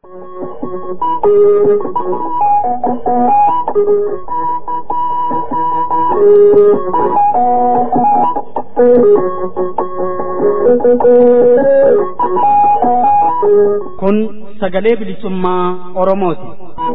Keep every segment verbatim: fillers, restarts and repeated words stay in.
Kun sagalee bilisummaa Oromooti.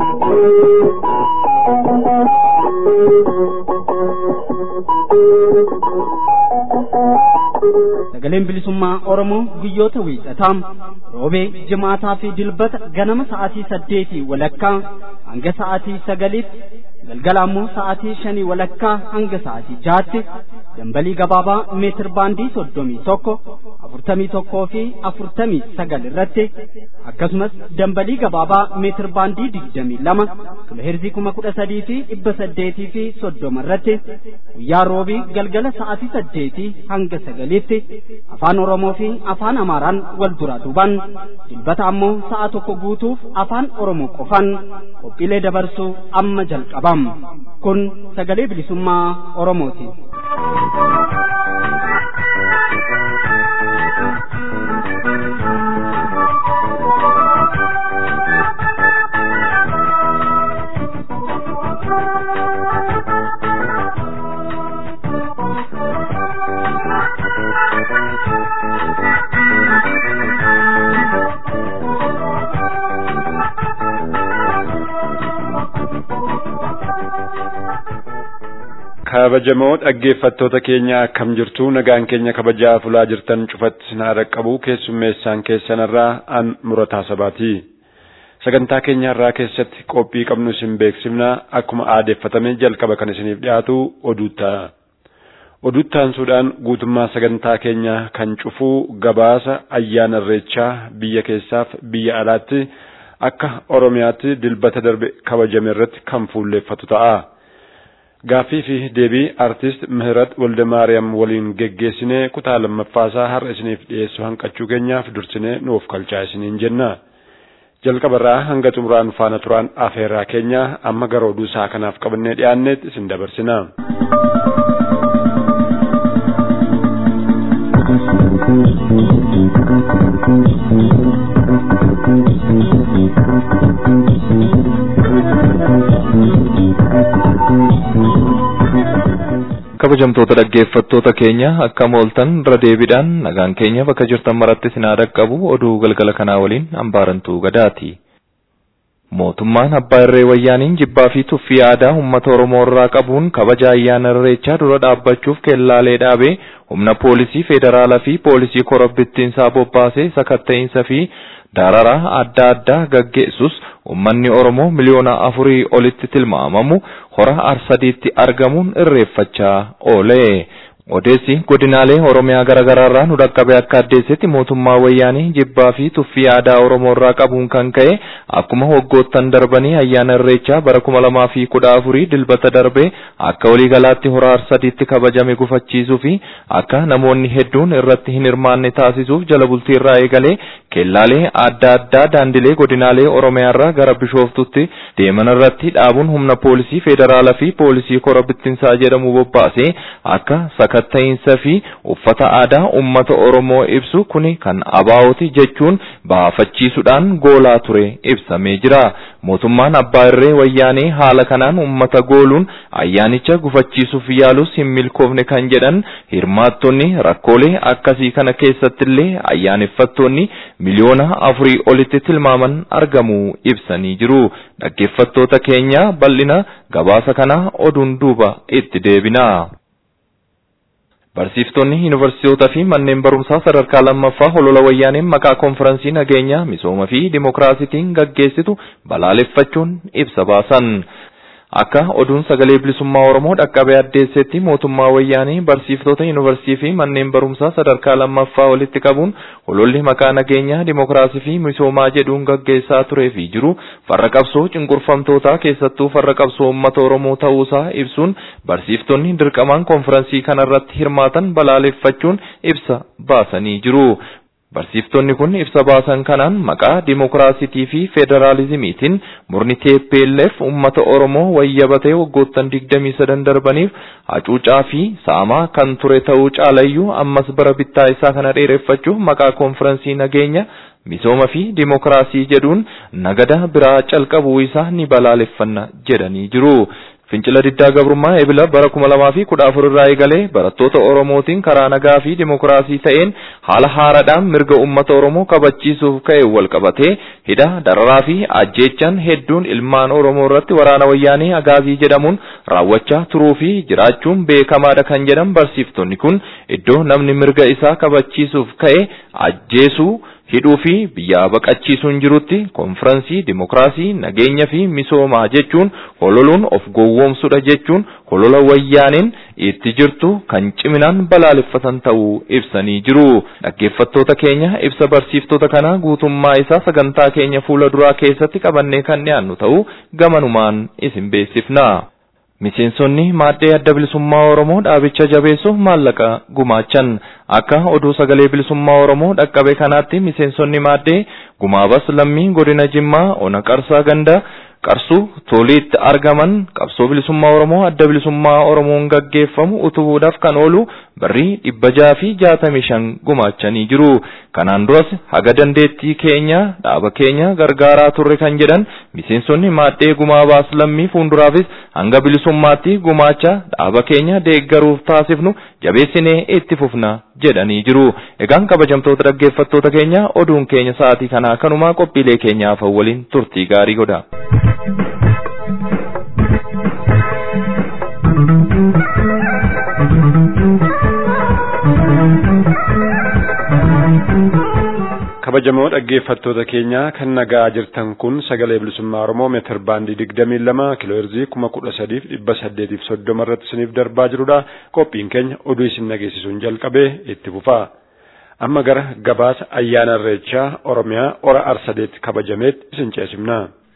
Sagaleen bilisummaa Oromoo guyyoota wiixataa, roobee, jimaataa fi dilbata ganama sa'aatii saddeetii walakkaa hanga sa'aatii sagaliitti, galgala ammoo sa'aatii shanii walakkaa hanga sa'aatii jaatti dambalii gabaabaa meetir baandii soddomii tokko afurtamii tokkoo fi afurtamii sagal irratti akkasumas dambalii gabaabaa meetir baandii digdamii lama kiloheerzii kuma kudha sadii fi dhibba saddeetii fi soddoma irratti guyyaa roobii galgala sa'aatii saddeetii hanga sagaliitti afaan Oromoo fi afaan Amaaraan wal duraa duubaan dilbata ammoo sa'a tokko guutuuf afaan Oromoo qofaan qophiilee dabarsuu amma jalqabam. Kun sagalee bilisummaa Oromooti. Kabajamoo dhaggeeffattoota keenya akkam jirtu, nagaan keenya kabajaa fulaa jirtan cufatti na dhaqqabu keessummeessaan keessanirraa an Murataa Sabaati. Sagantaa keenya irraa keessatti qophii qabnu isin beeksifna. Akkuma aadeeffatame jalqaba kan isiniif dhiyaatu oduutta. Oduuttaan suudhaan guutummaa sagantaa keenya kan cufu gabaasa ayyaana irreechaa biyya keessaaf biyya alaatti akka Oromiyaatti dilbata darbe kabajame irratti kan fuulleeffatu ta'a. Gaaffii fi deebii artist Mihirat Waldemaariyaam waliin geggeessinee kutaa lammaffaasaa har'a isiniif dhiyeessu hanqachuu keenyaaf dursinee nuuf kalchaa isiniin jenna. Jalqabarraa hanga xumuraan faana turaan afeerraa keenya amma gara oduu isaa kanaaf qabannee dhiyaanneet isin dabarsina. Kabajamtoota dhaggeeffattoota keenya akkam ooltan irra deebiidhaan nagaan keenya bakka jirtan maratti isin haa dhaqqabu. Oduu galgala kanaa waliin Ambaarantuu Gadaati. Mootummaan Abbaa Irree Wayyaaniin jibbaa fi tuffii aadaa uummata Oromoo irraa qabuun kabaja ayyaana irreechaa dura dhaabbachuuf kellaalee dhaabee humna poolisii federaalaa fi poolisii korobbittiinsaa bobbaasee sakatta'insa fi dararaa adda addaa gaggeessus ummanni Oromoo miliyoona afurii olitti tilmaamamu hora arsadiitti argamuun irreeffachaa oole. Odeessi godinaalee Oromiyaa garaagaraarraa nu dhaqqabe akka addeessetti mootummaa wayyaanii jibbaa fi tuffii aadaa Oromoo irraa qabuun kan ka'e akkuma waggoottan darbanii ayyaana irreechaa bara kuma lamaa fi kudha afurii dilbata darbe akka waliigalaatti hora arsadiitti kabajame gufachiisuu fi akka namoonni hedduun irratti hin hirmaanne taasisuuf jala bultii irraa eegalee kellaalee adda addaa daandilee godinaalee Oromiyaarraa gara Bishooftutti deeman irratti dhaabuun humna poolisii federaalaa fi poolisii korobbittiinsaa jedhamu bobbaasee akka sakatta'insa fi uffata aadaa uummata Oromoo ibsu kuni kan abaa'ooti jechuun baafachiisuudhaan goolaa ture ibsamee jira. Mootummaan Abbaa Irree Wayyaanee haala kanaan uummata gooluun ayyaanicha gufachiisuuf yaalus hin milkoofne kan jedhan hirmaattonni rakkoolee akkasii kana keessattillee ayyaaneffattoonni miliyoona afurii olitti tilmaaman argamuu ibsanii jiru. Dhaggeeffattoota keenya bal'ina gabaasa kana oduun duuba itti deebina. Barsiiftonni yuunivarsiitota fi manneen barumsaa sadarkaa lammaffaa holola wayyaaneen maqaa konferansii nageenyaa misooma fi dimokiraasiitiin gaggeessitu balaaleffachuun ibsa baasan. Akka oduun sagalee bilisummaa Oromoo dhaqqabee addeessetti mootummaa wayyaanii barsiiftota yuunivarsiitii fi manneen barumsaa sadarkaa lammaffaa walitti qabuun hololli maqaa nageenyaa dimokiraasii fi misoomaa jedhuun gaggeessaa turee fi jiru farra qabsoo cunqurfamtootaa keessattuu farra qabsoo uummata Oromoo ta'uusaa ibsuun barsiiftonni dirqamaan konferansii kanarratti hirmaatan balaaleffachuun ibsa baasanii jiru. Barsiiftonni kun ibsa baasan kanaan maqaa dimokiraasiitii fi federaalizimiitiin murni T P L F uummata Oromoo wayyabatee waggoottan digdamii sadan darbaniif hacuucaa fi saamaa kan ture ta'uu caalayyuu ammas bara bittaa isaa kana dheereffachuuf maqaa konferansii nageenya misooma fi dimokiraasii jedhuun nagada biraa calqabuu isaa ni balaaleffanna jedhanii jiru. Fincila diddaa gabrummaa ebila bara kuma lamaa fi kudha afur irraa eegalee barattoota Oromootiin karaa nagaa fi dimokiraasii ta'een haala haaraadhaan mirga uummata Oromoo kabachiisuuf ka'e wal qabatee hidha dararaa fi ajjeechaan hedduun ilmaan Oromoo irratti waraana wayyaanee Agaazii jedhamuun raawwachaa turuu fi jiraachuun beekamaadha kan jedhan barsiiftonni kun iddoo namni mirga isaa kabachiisuuf ka'e ajjeesuu hidhuu fi biyya baqachiisuun jirutti konferansii dimokiraasii nageenya fi misoomaa jechuun hololuun of gowwoomsudha jechuun holola wayyaaneen itti jirtu kan ciminaan balaaleffatan ta'uu ibsanii jiru. Dhaggeeffattoota keenya ibsa barsiiftota kana guutummaa isaa sagantaa keenya fuula duraa keessatti qabannee kan dhiyaannu ta'uu gamanumaan isin beeksifna. Miseensonni maaddee adda bilisummaa Oromoo dhaabicha jabeessuuf maallaqa gumaachan akka oduu sagalee bilisummaa Oromoo dhaqqabe kanaatti miseensonni maaddee gumaabas lammii godina Jimmaa ona Qarsaa ganda Qarsuu Toliitti argaman qabsoo bilisummaa Oromoo adda bilisummaa Oromoon gaggeeffamu utubuudhaaf kan oolu birrii dhibba jaha fi jaatamii shan gumaachanii jiru. Kanaan duras haga dandeettii keenya dhaaba keenya gargaaraa turre kan jedhan miseensonni maaddee gumaabaas lammii fuulduraafis hanga bilisummaatti gumaacha dhaaba keenya deeggaruuf taasifnu jabeessinee itti fufna jedhanii jiru. Egaan kabajamtoota dhaggeeffattoota keenya oduun keenya sa'aatii kanaa kanumaa qophiilee keenyaaf waliin turtii gaarii godha. kabajamoo dhaggeeffattoota keenya kan nagaa jirtan kun sagalee bilisummaa Oromoo meetir baandii digdamii lama kiiloo heerzii kuma kudha sadiif dhibba saddeetiif soddoma irratti isiniif darbaa jirudha. Qophiin keenya oduu isin nageessisuun jalqabee itti fufaa. Amma gara gabaasa ayyaana Irreechaa Oromiyaa ora arsadeetti kabajameetti isin ceesifna.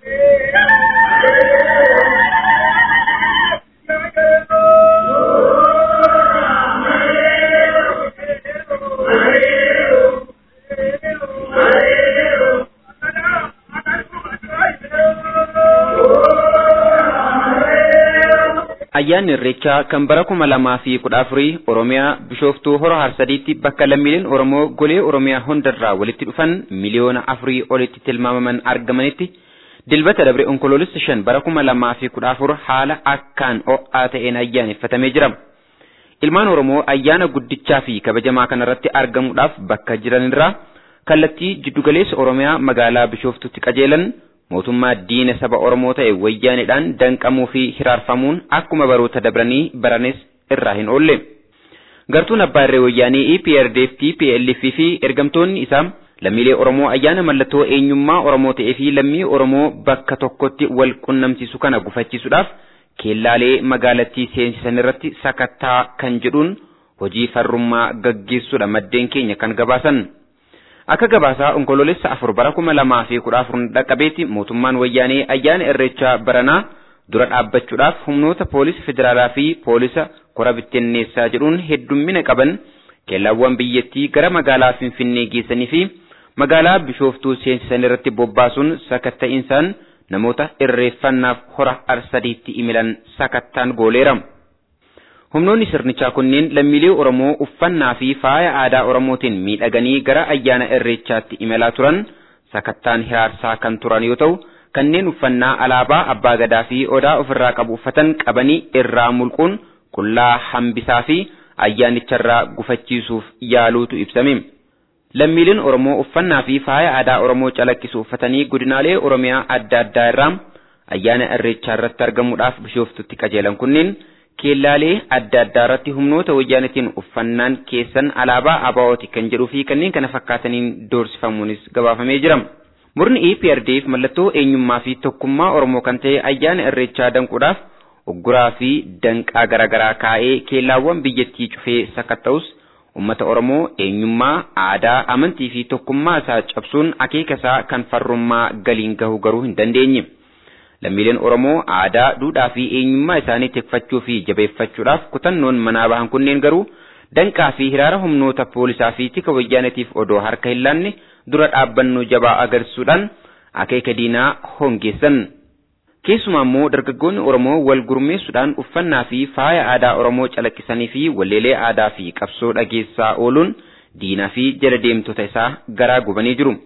Ayyaanni Irreechaa kan bara kuma lamaa fi kudha afurii Oromiyaa Bishooftuu Hora Harsadiitti bakka lammiileen Oromoo golee Oromiyaa hundarraa walitti dhufan miliyoona afurii olitti tilmaamaman argamanitti dilbata dabre onkoloolessa shan bara kuma lamaa fi kudha afur haala akkaan ho'aa ta'een ayyaaneffatamee jira. Ilmaan Oromoo ayyaana guddichaa fi kabajamaa kanarratti argamuudhaaf bakka jiranirraa kallattii jiddugaleessa Oromiyaa magaalaa Bishooftuutti qajeelan mootummaa diina saba Oromoo ta'e wayyaanidhaan danqamuu fi hiraarfamuun akkuma baroota dabranii baranes irraa hin oolle. Gartuun abbaa irree wayyaanii E P R D F T P L F fi ergamtoonni isaa lammiilee Oromoo ayyaana mallattoo eenyummaa Oromoo ta'ee fi lammii Oromoo bakka tokkotti wal qunnamsiisu kana gufachiisuudhaaf keellaalee magaalattii seensisan irratti sakattaa kan jedhuun hojii farrummaa gaggeessuudha maddeen keenya kan gabaasan. Akka gabaasaa onkoloolessa afur bara kuma lamaa fi kudha afur dhaqqabeetti mootummaan wayyaanee ayyaana Irreechaa baranaa dura dhaabbachuudhaaf humnoota poolisa federaalaa fi poolisa kora bittinneessaa jedhuun heddummina qaban keellaawwan biyyattii gara magaalaa Finfinnee geessanii fi magaalaa Bishooftuu seensisan irratti bobbaasuun sakatta'insaan namoota irreeffannaaf hora arsadiitti imalan sakattaan gooleera. Humnoonni sirnichaa kunneen lammiilee Oromoo uffannaa fi faaya aadaa Oromootiin miidhaganii gara ayyaana Irreechaatti imalaa turan sakattaan hiraarsaa kan turan yoo ta'u kanneen uffannaa alaabaa abbaa gadaa fi odaa ofirraa qabu uffatan qabanii irraa mulquun qullaa hambisaa fi ayyaanicharraa gufachiisuuf yaaluutu ibsame. Lammiileen Oromoo uffannaa fi faaya aadaa Oromoo calaqqisu uffatanii godinaalee Oromiyaa adda addaa irraa ayyaana Irreechaa irratti argamuudhaaf Bishooftuutti qajeelan kunneen keellaalee adda addaa irratti humnoota wayyaanitiin uffannaan keessan alaabaa abaa'ooti kan jedhuu fi kanneen kana fakkaataniin doorsifamuunis gabaafamee jira. Murni E P R D F mallattoo eenyummaa fi tokkummaa Oromoo kan ta'e ayyaana Irreechaa danquudhaaf ugguraa fi danqaa garaagaraa kaa'ee keellaawwan biyyattii cufee sakatta'us ummata Oromoo eenyummaa aadaa amantii fi tokkummaa isaa cabsuun akeeka isaa kan farrummaa galiin gahu garuu hin dandeenye. Lammiileen Oromoo aadaa, duudhaa fi eenyummaa isaanii tikfachuu fi jabeeffachuudhaaf kutannoon manaa bahan kunneen garuu danqaa fi hiraara humnoota poolisaa fi tika wayyaanatiif odoo harka hin laanne dura dhaabbannoo jabaa agarsiisuudhaan akeeka diinaa hongeessan. Keessumaa immoo dargaggoonni Oromoo wal gurmeessuudhaan uffannaa fi faaya aadaa Oromoo calaqqisanii fi walleelee aadaa fi qabsoo dhageessaa ooluun diinaa fi jala deemtota isaa garaa gubanii jiru.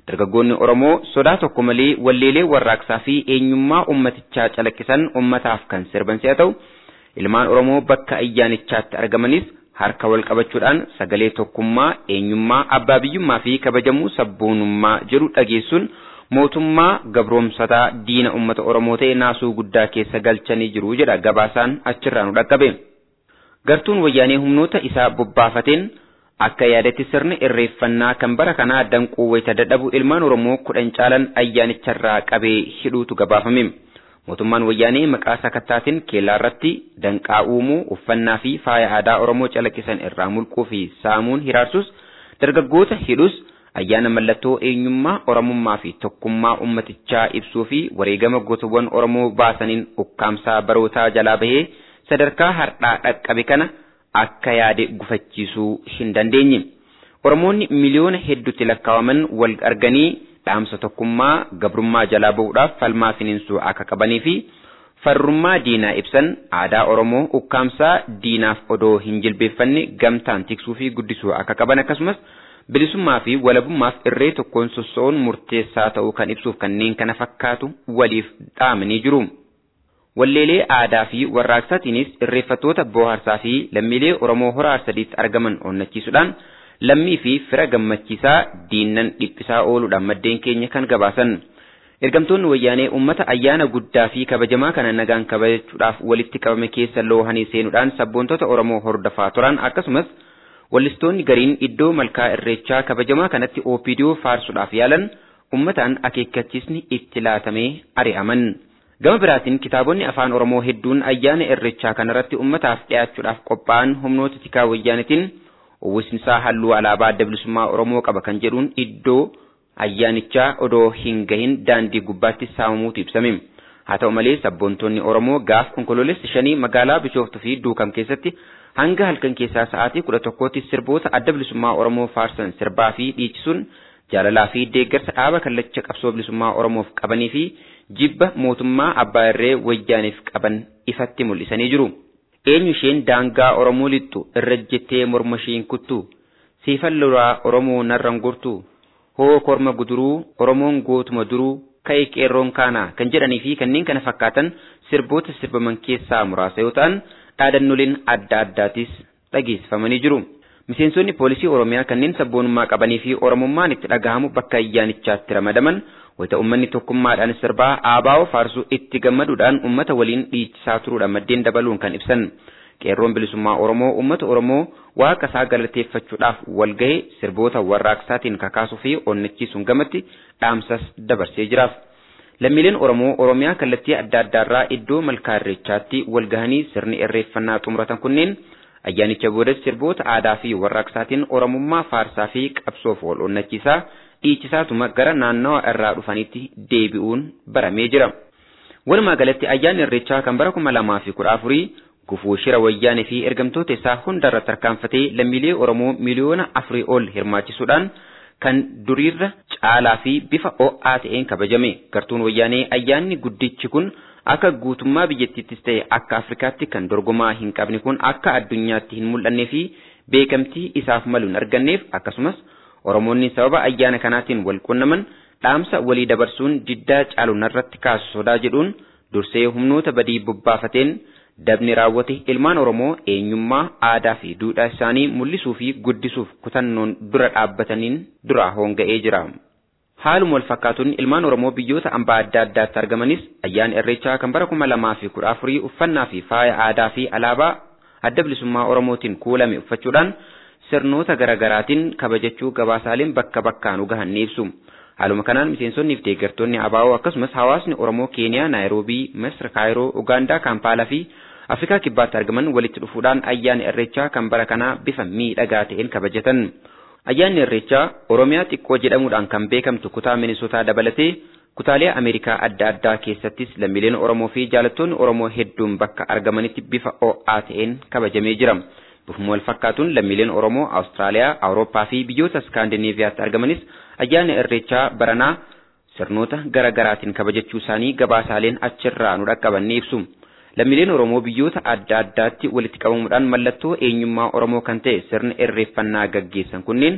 Dargaggoonni Oromoo sodaa tokko malee walleelee warraaqsaa fi eenyummaa ummatichaa calaqqisan ummataaf kan sirban si'a ta'u ilmaan Oromoo bakka ayyaanichaatti argamanis harka wal qabachuudhaan sagalee tokkummaa, eenyummaa, abbaa biyyummaa fi kabajamuu sabboonummaa jedhu dhageessuun mootummaa gabroomsataa diina ummata Oromoo ta'e naasuu guddaa keessa galchanii jiru jedha gabaasaan achirraa nu dhaqqabe. Gartuun wayyaanee humnoota isaa bobbaafateen akka yaadatti sirni irreeffannaa kan bara kanaa danquu wayita dadhabu ilmaan Oromoo kudhan caalan ayyaanicharraa qabee hidhuutu gabaafame. Mootummaan wayyaanee maqaa sakattaatiin keellaa irratti danqaa uumuu, uffannaa fi faaya aadaa Oromoo calaqqisan irraa mulquu fi saamuun hiraarsus, dargaggoota hidhus, ayyaana mallattoo eenyummaa Oromummaa fi tokkummaa ummatichaa ibsuu fi wareegama gootawwan Oromoo baasaniin ukkaamsaa barootaa jalaa bahee sadarkaa har'aa dhaqqabe kana akka yaade gufachiisuu hin dandeenye. Oromoonni miliyoona hedduutti lakkaawaman wal arganii dhaamsa tokkummaa gabrummaa jalaa bahuudhaaf falmaa finiinsuu akka qabanii fi farrummaa diinaa ibsan aadaa Oromoo ukkaamsaa diinaaf odoo hin jilbeeffanne gamtaan tiksuu fi guddisuu akka qaban akkasumas bilisummaa fi walabummaaf irree tokkoon sossoo'uun murteessaa ta'uu kan ibsuuf kanneen kana fakkaatu waliif dhaamanii jiru. Walleelee aadaa fi warraaqsaatiinis irreeffattoota booharsaa fi lammiilee Oromoo hora Harsadiitti argaman onnachiisuudhaan lammii fi fira gammachiisaa diinnan dhiphisaa ooluudhaan maddeen keenya kan gabaasan. Ergamtoonni wayyaanee uummata ayyaana guddaa fi kabajamaa kana nagaan kabajachuudhaaf walitti qabame keessa loohanii seenuudhaan sabboontota Oromoo hordofaa turan akkasumas wallistoonni gariin iddoo malkaa irreechaa kabajamaa kanatti oopidiyoo faarsuudhaaf yaalan uummataan akeekkachiisni itti laatamee ari'aman. Gama biraatiin kitaabonni afaan Oromoo hedduun ayyaana irreechaa kanarratti ummataaf dhiyaachuudhaaf qophaa'an humnoota tikaa wayyaanitiin uwwisinsaa halluu alaabaa adda bilisummaa Oromoo qaba kan jedhuun iddoo ayyaanichaa odoo hin gahin daandii gubbaatti saamamuutu ibsame. Haa ta'u malee sabboontonni Oromoo gaaf onkoloolessa shanii magaalaa Bishooftuu fi Duukam keessatti hanga halkan keessaa sa'aatii kudha tokkootti sirboota adda bilisummaa Oromoo faarsan sirbaa fi dhiichisuun jaalalaa fi deeggarsa dhaaba kallacha qabsoo bilisummaa Oromoof qabanii fi jibba mootummaa abbaa irree wayyaaniif qaban ifatti mul'isanii jiru. Eenyu isheen daangaa Oromoo lixxu irra jettee morma isheen kuttu siifan loraa Oromoo narran gortu hoo korma guduruu Oromoon gootuma duruu ka'ee qeerroon kaana kan jedhanii fi kanneen kana fakkaatan sirboota sirbaman keessaa muraasa yoo ta'an dhaadannoleen adda addaatis dhageessifamanii jiru. Miseensonni poolisii Oromiyaa kanneen sabboonummaa qabanii fi Oromummaan itti dhagahamu bakka ayyaanichaatti ramadaman wayita uummanni tokkummaadhaan sirbaa aabaa'oo faarsuu itti gammaduudhaan uummata waliin dhiichisaa turuudhaan maddeen dabaluun kan ibsan. Qeerroon bilisummaa Oromoo uummata Oromoo waaqa isaa galateeffachuudhaaf walgahee sirboota warraaqsaatiin kakaasuu fi onnachiisuun gamatti dhaamsas dabarsee jiraaf. Lammiileen Oromoo Oromiyaa kallattii adda addaarraa iddoo malkaa irreechaatti walgahanii sirni irreeffannaa xumuratan kunneen ayyaanicha boodas sirboota aadaa fi warraaqsaatiin Oromummaa faarsaa fi qabsoof wal onnachiisaa dhiichisaatuma gara naannawa irraa dhufanitti deebi'uun baramee jira. Walumaa galatti ayyaanni irreechaa kan bara kuma lamaa fi kudha afurii gufuu shira wayyaanee fi ergamtoota isaa hundarra tarkaanfatee lammiilee Oromoo miliyoona afurii ol hirmaachisuudhaan kan duriirra caalaa fi bifa ho'aa ta'een kabajame. Gartuun wayyaanee ayyaanni guddichi kun akka guutummaa biyyattiittis ta'e akka Afrikaatti kan dorgomaa hin qabne kun akka addunyaatti hin mul'annee fi beekamtii isaaf malu hin arganneef akkasumas Oromoonni sababa ayyaana kanaatiin wal qunnaman dhaamsa walii dabarsuun diddaa caalu narratti kaasu sodaa jedhuun dursee humnoota badii bobbaafateen dabni raawwate ilmaan Oromoo eenyummaa aadaa fi duudhaa isaanii mul'isuu fi guddisuuf kutannoon dura dhaabbataniin dura hoonga'ee jira. Haaluma wal fakkaatuun ilmaan Oromoo biyyoota ambaa adda addaatti argamanis ayyaana irreechaa kan bara kuma lamaa fi kudha afurii uffannaa fi faaya aadaa fi alaabaa adda bilisummaa Oromootiin kuulame uffachuudhaan sirnoota garaagaraatiin kabajachuu gabaasaaleen bakka bakkaan ugahan ni ibsu. Haaluma kanaan miseensonnii fi deeggartoonni abaa'oo akkasumas hawaasni Oromoo Keeniyaa, Naayiroobii, Misir, Kaayiroo, Ugaandaa, Kaampaalaa fi Afrikaa kibbaatti argaman walitti dhufuudhaan ayyaana irreechaa kan bara kanaa bifa miidhagaa ta'een kabajatan. Ayyaanni irreechaa Oromiyaa xiqqoo jedhamuudhaan kan beekamtu kutaa Minisootaa dabalatee kutaalee Ameerikaa adda addaa keessattis lammiileen Oromoo fi jaalattoonni Oromoo hedduun bakka argamanitti bifa ho'aa ta'een kabajamee jira. Bifuma wal fakkaatuun lammiileen Oromoo Awustiraaliyaa, Awurooppaa fi biyyoota Iskaandinaaviyaatti argamanis ayyaana irreechaa baranaa sirnoota garaagaraatiin kabajachuu isaanii gabaasaaleen achirraa nu dhaqqaban ni ibsu. Lammiileen Oromoo biyyoota adda addaatti walitti qabamuudhaan mallattoo eenyummaa Oromoo kan ta'e sirna irreeffannaa gaggeessan kunneen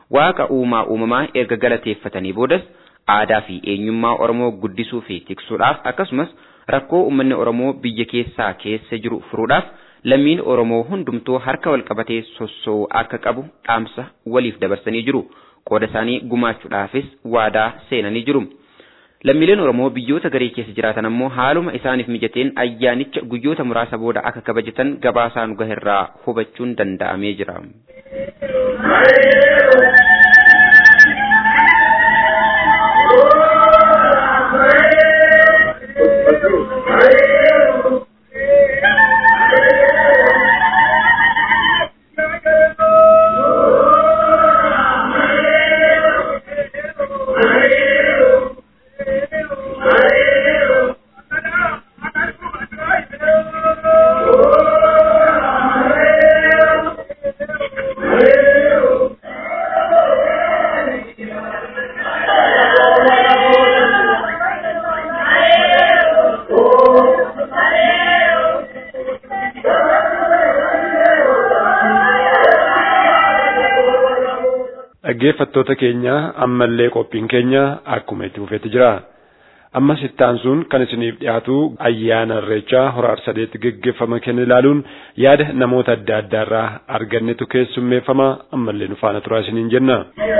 waaqa uumaa uumamaa erga galateeffatanii boodas aadaa fi eenyummaa Oromoo guddisuu fi tiksuudhaaf akkasumas rakkoo uummanni Oromoo biyya keessaa keessa jiru furuudhaaf lammiin Oromoo hundumtuu harka wal qabatee sossoo akka qabu dhaamsa waliif dabarsanii jiru. Qooda isaanii gumaachuudhaafis waadaa seenanii jiru. Lammiileen Oromoo biyyoota garee keessa jiraatan ammoo haaluma isaaniif mijateen ayyaanicha guyyoota muraasa booda akka kabajatan gabaasaan gaherraa hubachuun danda'amee jira. Dhaggeeffattoota keenya ammallee qophiin keenya akkuma itti fufeetti jira. Ammas itti aansuun kan isiniif dhiyaatu ayyaana Irreechaa hora Arsadeetti gaggeeffama kenna ilaaluun yaada namoota adda addaarraa argannetu keessummeeffama. Ammallee nu faana turaa isiniin jenna.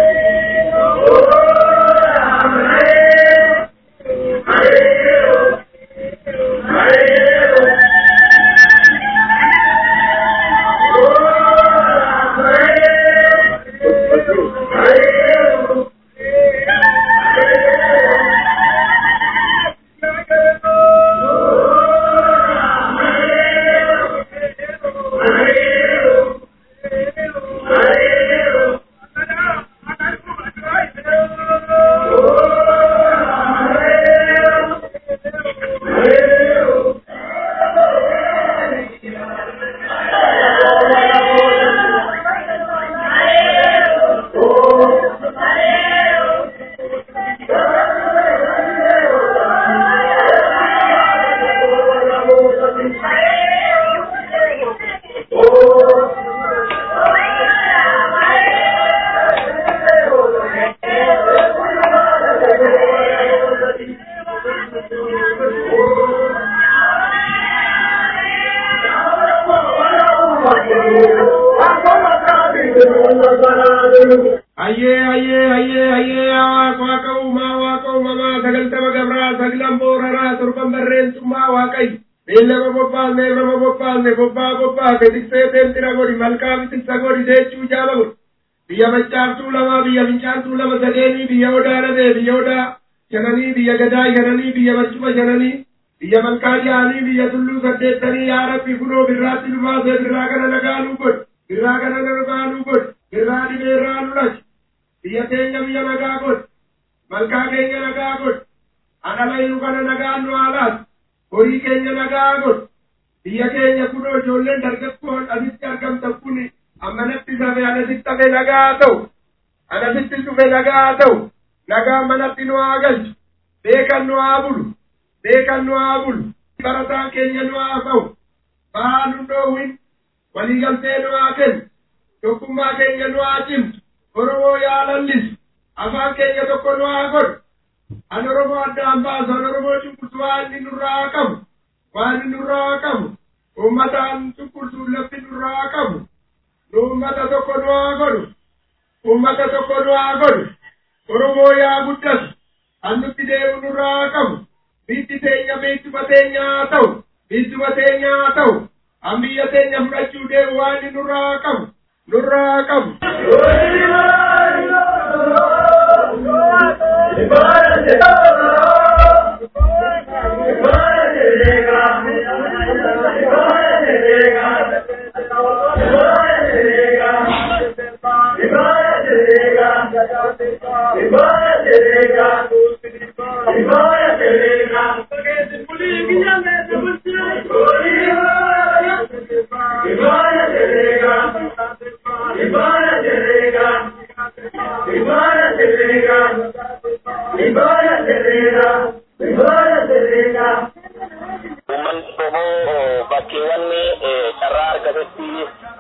Aye aye aye aye waaqa uumaa waaqa uumamaa sagaltama gabraa saglan booraraa torban barreensummaa waaqay beellama bobbaasne irrama bobbaasne bobbaa bobbaa fetiksee teentira godhi malkaa fitiksa godhi deechuu jaaba godhi biyya maccaaftuu lamaa biyya fincaantuu lama sadeenii biyya odaa dhabee biyya odaa shananii biyya gadaa shananii biyya barcuma shananii biyya malkaa jaanii biyya tulluu saddeettanii yaa rabbi kunoo birraatti nu baasee birraa kana nagaaluu godhi birraa kana nagaaluu godhi birraa dhibeerraa nu lachi biyya keenya biyya nagaa godhi malkaa keenya nagaa godhi adhalaynu kana nagaa nu haalaas horii keenya nagaa godhi biyya keenya kunoo ijoolleen dargaggoon asitti argamta kuni ammanatti safe anasitti hafe nagaa ta'u anasitti dhufe nagaa ta'u nagaa manatti nu haa galchu beekan nu haa bulu beekan nu haa bulu barataan keenya nu haa ta'u ba'aa nu dhoowwin waliigaltee nu haa kennu tokkummaa keenya nu haa cimtu Oromoo yaa lallisu afaan keenya tokko nu haa godhu an Oromoo addaan baasu an Oromoo cunqursu waan inni nurraa qabu waan inni nurraa qabu uummataan cunqursuun lafti nurraa qabu nu uummata tokko nu haa godhu uummata tokko nu haa godhu Oromoo yaa guddatu an nutti deemu nurraa qabu biitti teenya biittuma teenya haa ta'u biittuma teenya haa ta'u an biyya teenya fudhachuu deemu waan inni nurraa qabu nurraa qabu.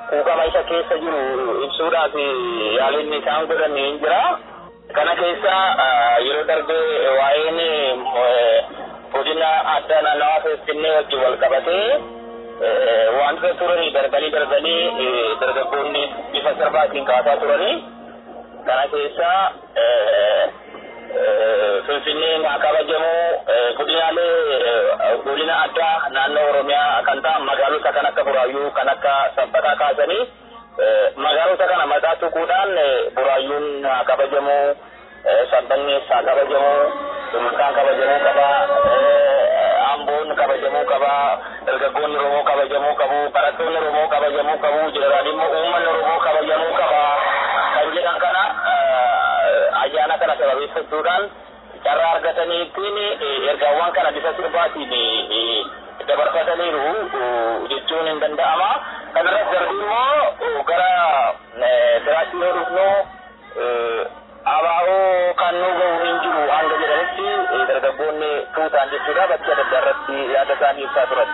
kuukama isa keessa jiru ibsuudhaaf yaaliin isaan godhan ni jira. Kana keessa yeroo darbee waa'een godina addaa naannawaa Finfinnee wajjin wal qabatee wanta turanii darbanii darbanii dargaggoonni bifa sirbaatiin kaasaa turanii. Kana keessa Finfinneen haa kabajamu godinaalee godina addaa naannoo Oromiyaa kan ta'an magaalota kan akka Buraayyuu kan akka Sabbataa kaasanii magaalota kana maqaa tuquudhaan Buraayyuun haa kabajamu, Sabbannees haa kabajamu, Sulultaan kabajamuu qaba, Amboon kabajamuu qaba, dargaggoonni Oromoo kabajamuu qabu, barattoonni Oromoo kabajamuu qabu, jeneraaliin immoo uummanni Oromoo kabajamuu qaba kan jedhan kana ayyaana kana sababeeffachuudhaan carraa argatanii ittiin ergaawwan kana bifa sirbaatiin dabarfataniiru jechuun hin danda'ama. Kanarratti darbii immoo gara biraatti yoo dhufnu abaa'oo kan nu gahu hin jiru hanga jedhanitti dargaggoonni tuutaan jechuudha bakka adda addaa irratti yaada isaanii ibsaa turan.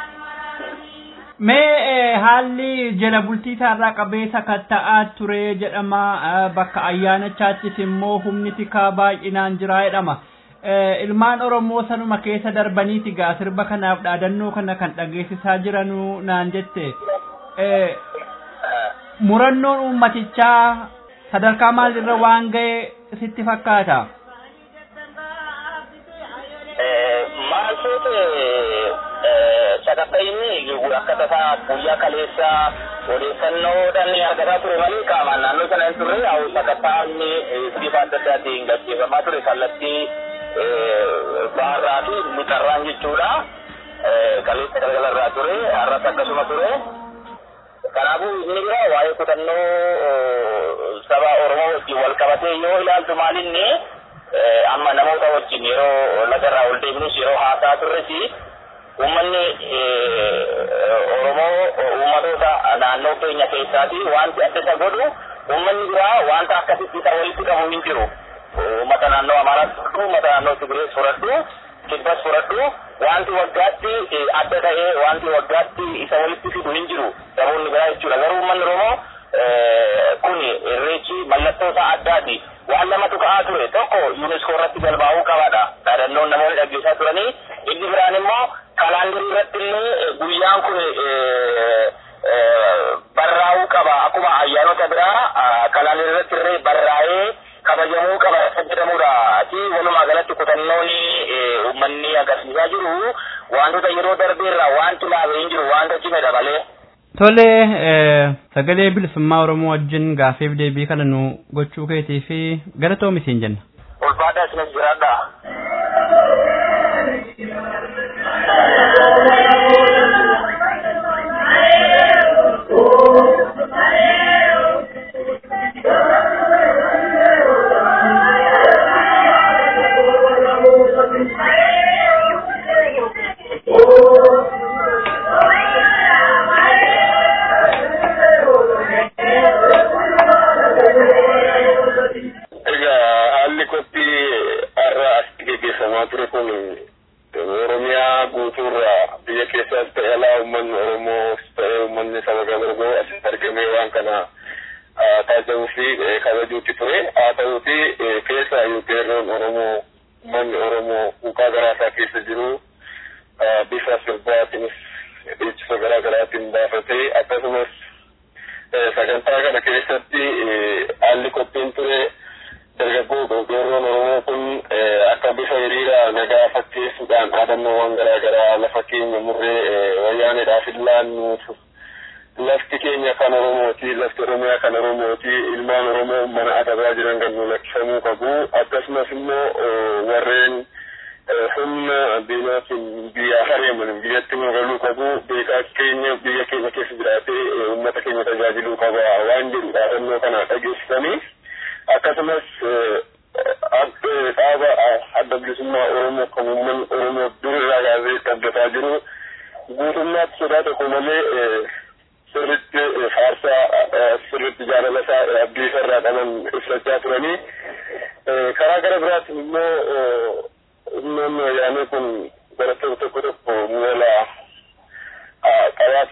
Mee haalli jala bultii isaarraa qabeessa kan ta'aa ture jedhama bakka ayyaanachaattis immoo humni tikaa baay'inaan jira jedhama. Ilmaan Oromoo sanuma keessa darbaniiti gaa sirba kanaaf dhaadannoo kana kan dhageessisaa jiranu naan jette. Murannoon uummatichaa sadarkaa maalirra waan ga'e sitti fakkaata? Maal sagantainni akka tasaa guyyaa kaleessa odeeffannoodhaan argataa ture malee qaamaan naannoo sana hin turre haa sagantaanni bifa adda addaatiin gaggeeffamaa ture kallattii baarraa fi mixarraan jechuudha. Kaleessa galgalarraa ture har'as akkasuma ture. Kanaafuu inni bira waa'ee kutannoo saba Oromoo wajjin wal qabatee yoo ilaaltu maalinni amma namoota wajjin yeroo lagarraa ol deemnus yeroo haasaa turresi uummanni Oromoo uummatoota naannoo keenya keessaati wanti adda isa godhu uummanni biraa wanta akkasitti isa walitti qabu hin jiru. Uummata naannoo Amaaraas fudhadhu, uummata naannoo Tigirees fudhadhu, Kibbas fudhadhu wanti waggaatti adda ta'ee wanti waggaatti isa walitti fidu hin jiru namoonni biraa jechuudha. Garuu uummanni Oromoo kun irreechi mallattoo isaa addaati. Waan lamatu ka'aa ture tokko yuuneeskoo irratti galmaa'uu qabaadha. Dhaadannoon namoonni dhaggeessaa turanii inni biraan immoo kalaandarii irratti illee guyyaan kun barraa'uu qaba. Akkuma ayyaanota biraa kalaandarii irratti illee barraa'ee kabajamuu qaba jedhamudha. Ati walumaa galatti kutannoon uummanni agarsiisaa jiru wantoota yeroo darbeerraa wanti laafee hin jiru wanta cimedha malee. Tole sagalee bilisummaa Oromoo wajjin gaaffiif deebii kana nu gochuu keetii fi galatoomi siin jenna. Ulfaadhaa isinis jiraadha.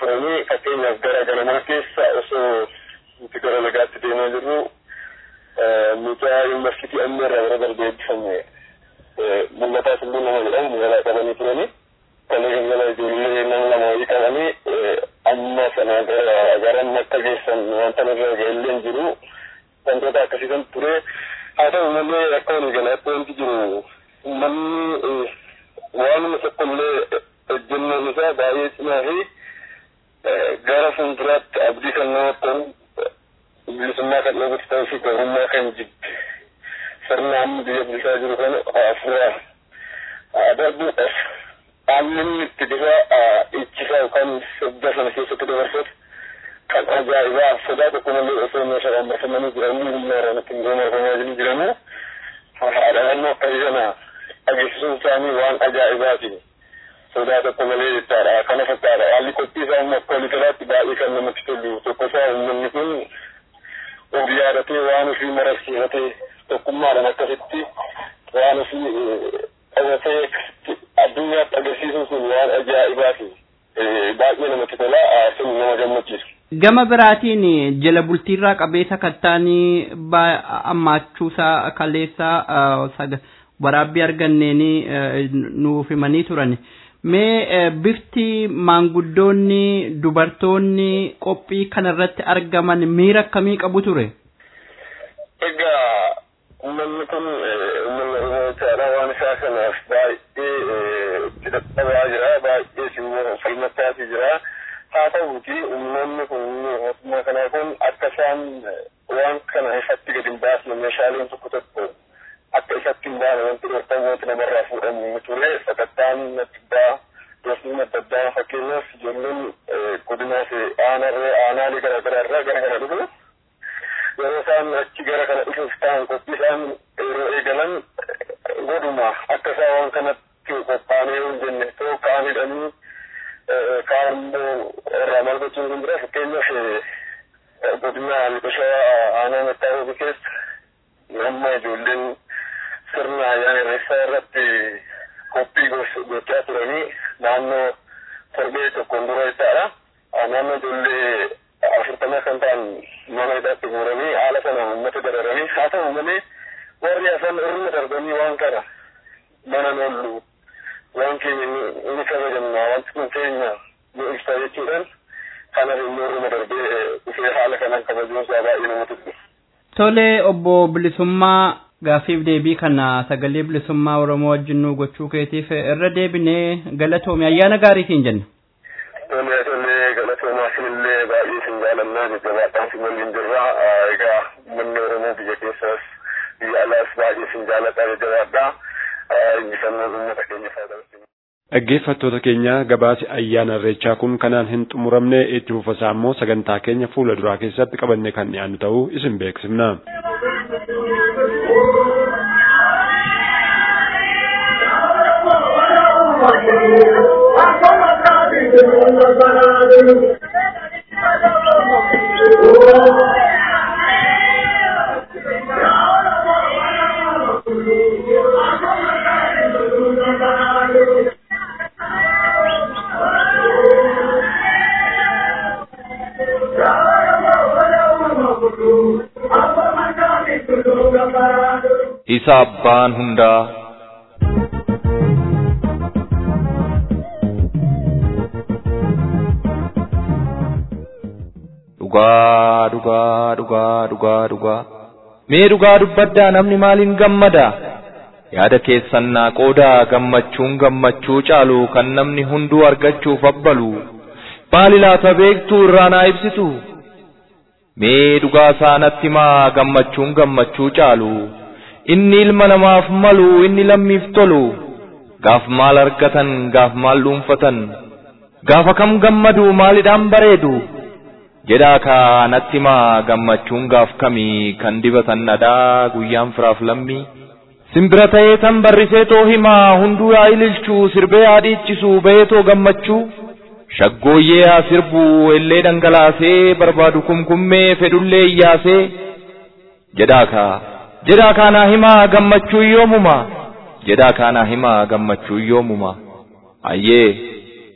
furanii fakkeenyaaf gara ganamaa keessa osoo nuti gara lagaatti deemaa jirru mucaa yuunivarsiitii ammeerraa gara darbee eebbifame mul'ataa simboo nama jedhamu magaalaa qabanii turanii kanneen galgala ijoollee nama lama wayii qabanii amma sana garan akka geessan wanta narra ga'elleen jiru wantoota akkasiisan ture haa ta'u malee akka walii galaatti wanti jiru uummanni waanuma tokkollee ejjennoon isaa baay'ee cimaa fi gara fuulduraatti abdii kan namatti ta'u bilisummaa kan dhabatu ta'uu fi gabrummaa kan jibbe sirna amma biyya bilisaa jiru kan ofirraa darbuudhaaf haalli itti bifa iccisaa yookaan sodda sana keessatti dabarsatu kan ajaa'ibaa sodaa tokko malee osoo meeshaadhaan barfamanii jiranii humna waraanatti hin marfamaa jiru jiranuu haadha akkasii sana agarsiisuun isaanii waan ajaa'ibaati. Sodaa tokko malee jechaadha. Kana fakkaata. Haalli qophii isaa immoo akka waliigalaatti baay'ee kan namatti tolu. Tokkoffaa uummanni kun of yaadatee waan ofii mararsiifatee tokkummaadhaan akkasitti waan ofii qabatee addunyaatti agarsiisuun sun waan ajaa'ibaati. Baay'ee namatti tola. Sun nama gammachiisa. Gama biraatiin jala bultiirraa qabeessa kattaanii ammaachuusaa kaleessaa waraabbii arganneeni nuuf himanii turan. Mee bifti maanguddoonni dubartoonni qophii kanarratti argaman miira akkamii qabu ture? Egaa uummanni kun uummanni Oromootaadha waan isaa kanaaf baay'ee dadhabaa jira baay'ee simmoo falmattaati jira. Haa ta'uuti uummanni kun mootummaa kanaa kun akka isaan waan kana ifatti gadi hin baasne meeshaaleen tokko tokko akka isatti hin baane wanti dhorkamooti namarraa fuudhamu ture sakattaan addaa doofniin adda addaa fakkeenyaaf ijoolleen godinaa fi aanarree aanaalee garaagaraa irraa gara kana dhufu yeroo isaan achi gara kana dhufuuf ta'an qophii isaan yeroo eegalan godhuma akka isaa waan kanatti qophaa'anii hin jenne ta'uu kaan hidhanii kaan immoo irraa maal gochuun kun jira fakkeenyaaf godinaa liqashawaa aanaa mattaa'uu keessa amma ijoolleen sirna ayyaana irreessaa irratti qophii gochaa turanii naannoo torbee tokkoon dura jechaadha. Naannoo ijoollee afurtama kan ta'an mana hidhaatti guuranii haala sana uummata dararanii haa ta'u malee warri hafan irra darbanii waan kana mana noollu waan keenya ni kabajamna wanti kun keenya nu ibsa jechuudhaan kanas immoo irra darbee dhufee haala kanaan kabajuun isaa baay'ee namatti tola. Tole obbo Bilisummaa gaafiif deebii kana sagalee bilisummaa Oromoo wajjin nu gochuu keetiif irra deebinee galatoomii ayyaana gaariitiin jenna. Tole tole galatoomaa sinillee baay'ee sin jaalannaa jajjabaadhaan sin waliin jirra. Egaa uummanni Oromoo biyya keessaas biyya alaas baay'ee sin jaaladha jajjabaadhaa. Injifannoo uummata keenya fayyadamu. Dhaggeeffattoota keenya gabaasi ayyaana irreechaa kun kanaan hin xumuramne itti fufasaa immoo sagantaa keenya fuula duraa keessatti qabannee kan dhiyaannu ta'uu isin beeksifna. Isa abbaan hundaa dhugaa dhugaa dhugaa dhugaa dhugaa mee dhugaa dubbaddaa namni maaliin gammada yaada keessan naa qoodaa gammachuun gammachuu caalu kan namni hunduu argachuuf abbalu maali laata beektuu irraa naa ibsitu mee dhugaa saanatti maa gammachuun gammachuu caalu inni ilma namaaf malu inni lammiif tolu gaaf maal argatan gaaf maal dhuunfatan gaafa kam gammadu maalidhaan bareedu jedhaa kaanatti maa gammachuun gaaf kamii kan dibatan nadhaa guyyaan firaaf lammii simbira ta'ee tan barrisee too himaa hunduu yaa ililchuu sirbee haa dhiichisu bahee too gammachuu shaggooyyee haa sirbuu illee dhangalaasee barbaadu kumkummee fedhullee iyyaasee jedhaa kaa jedhaa kaanaa himaa gammachuu yoomuma jedhaa kaanaa himaa gammachuu yoomuma ayyee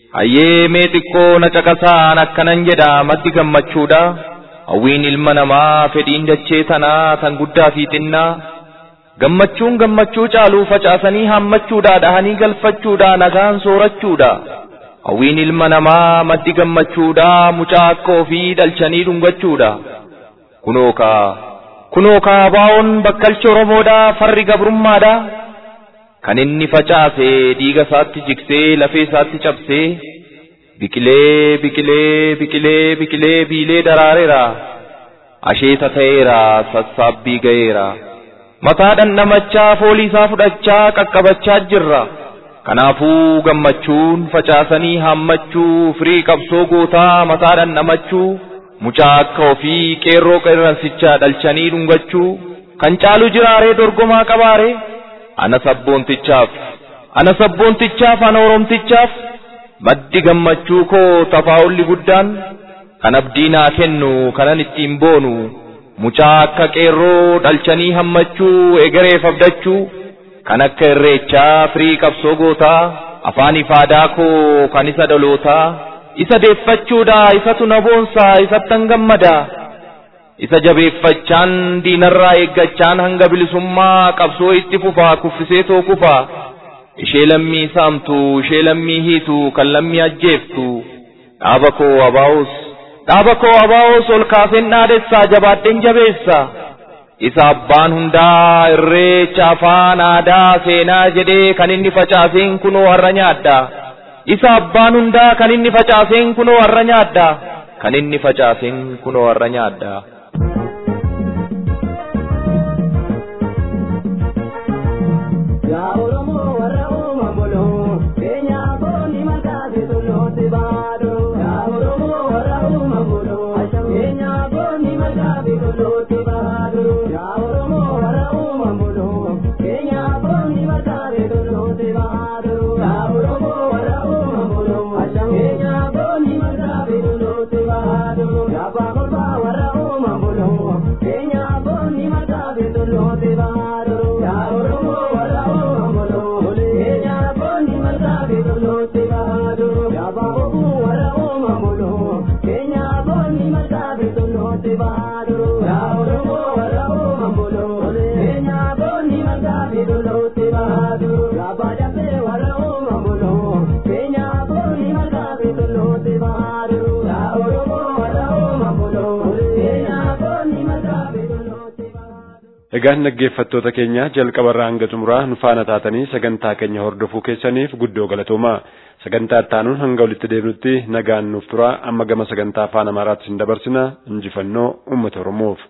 ayyee mee xiqqoo na caqasaan akkanan jedha maddi gammachuudha hawwiin ilma namaa fedhiin dachee tanaa tan guddaa fi xinnaa gammachuun gammachuu caaluu facaasanii hammachuudha dhahanii galfachuudha nagaan soorachuudha hawwiin ilma namaa maddi gammachuudha mucaa akka ofii dhalchanii dhungachuudha kunoo kaa kunoo kaa baa'oon bakkalcha Oromoodha farri gabrummaadha kan inni facaase dhiiga isaatti jiksee lafee isaatti cabsee biqilee biqilee biqilee biqilee biilee daraareera asheeta ta'eera sassaabbii ga'eera mataa dhandhamachaa foolii isaa fudhachaa qaqqabachaa jirra kanaafuu gammachuun facaasanii hammachuu firii qabsoo gootaa mataa dhandhamachuu mucaa akka ofii qeerroo qeerransichaa dhalchanii dhungachuu kan caalu jiraaree dorgomaa qabaaree ana sabboontichaaf ana sabboontichaaf ana oromtichaaf maddi gammachuu koo tafaa'ulli guddaan kan abdii naa kennu kanan ittiin boonu mucaa akka qeerroo dhalchanii hammachuu egereef abdachuu kan akka irreechaa firii qabsoo gootaa afaan ifaadaa koo kan isa dhalootaa isa deeffachuudha isatu na boonsaa isattan gammada isa jabeeffachaan diinarraa eeggachaan hanga bilisummaa qabsoo itti fufaa kuffisee too kufaa ishee lammii saamtu ishee lammii hiitu kan lammii ajjeeftu dhaaba koo abaa'us dhaaba koo abaa'us ol kaaseen dhaadessaa jabaadheen jabeessa isa abbaan hundaa irreecha afaan aadaa seenaa jedhee kan inni facaaseen kunoo har'a nyaadda isa abbaan hundaa kan inni facaaseen kunoo har'a nyaadda kan inni facaaseen kunoo har'a nyaadda. Egaan dhaggeeffattoota keenya jalqabarraa hanga xumuraa nu faana taatanii sagantaa keenya hordofuu keessaniif guddoo galatooma. Sagantaa taanuun hanga walitti deebinutti nagaan nuuf tura. Amma gama sagantaa afaan Amaaraatti sin dabarsina. Injifannoo uummata Oromoof.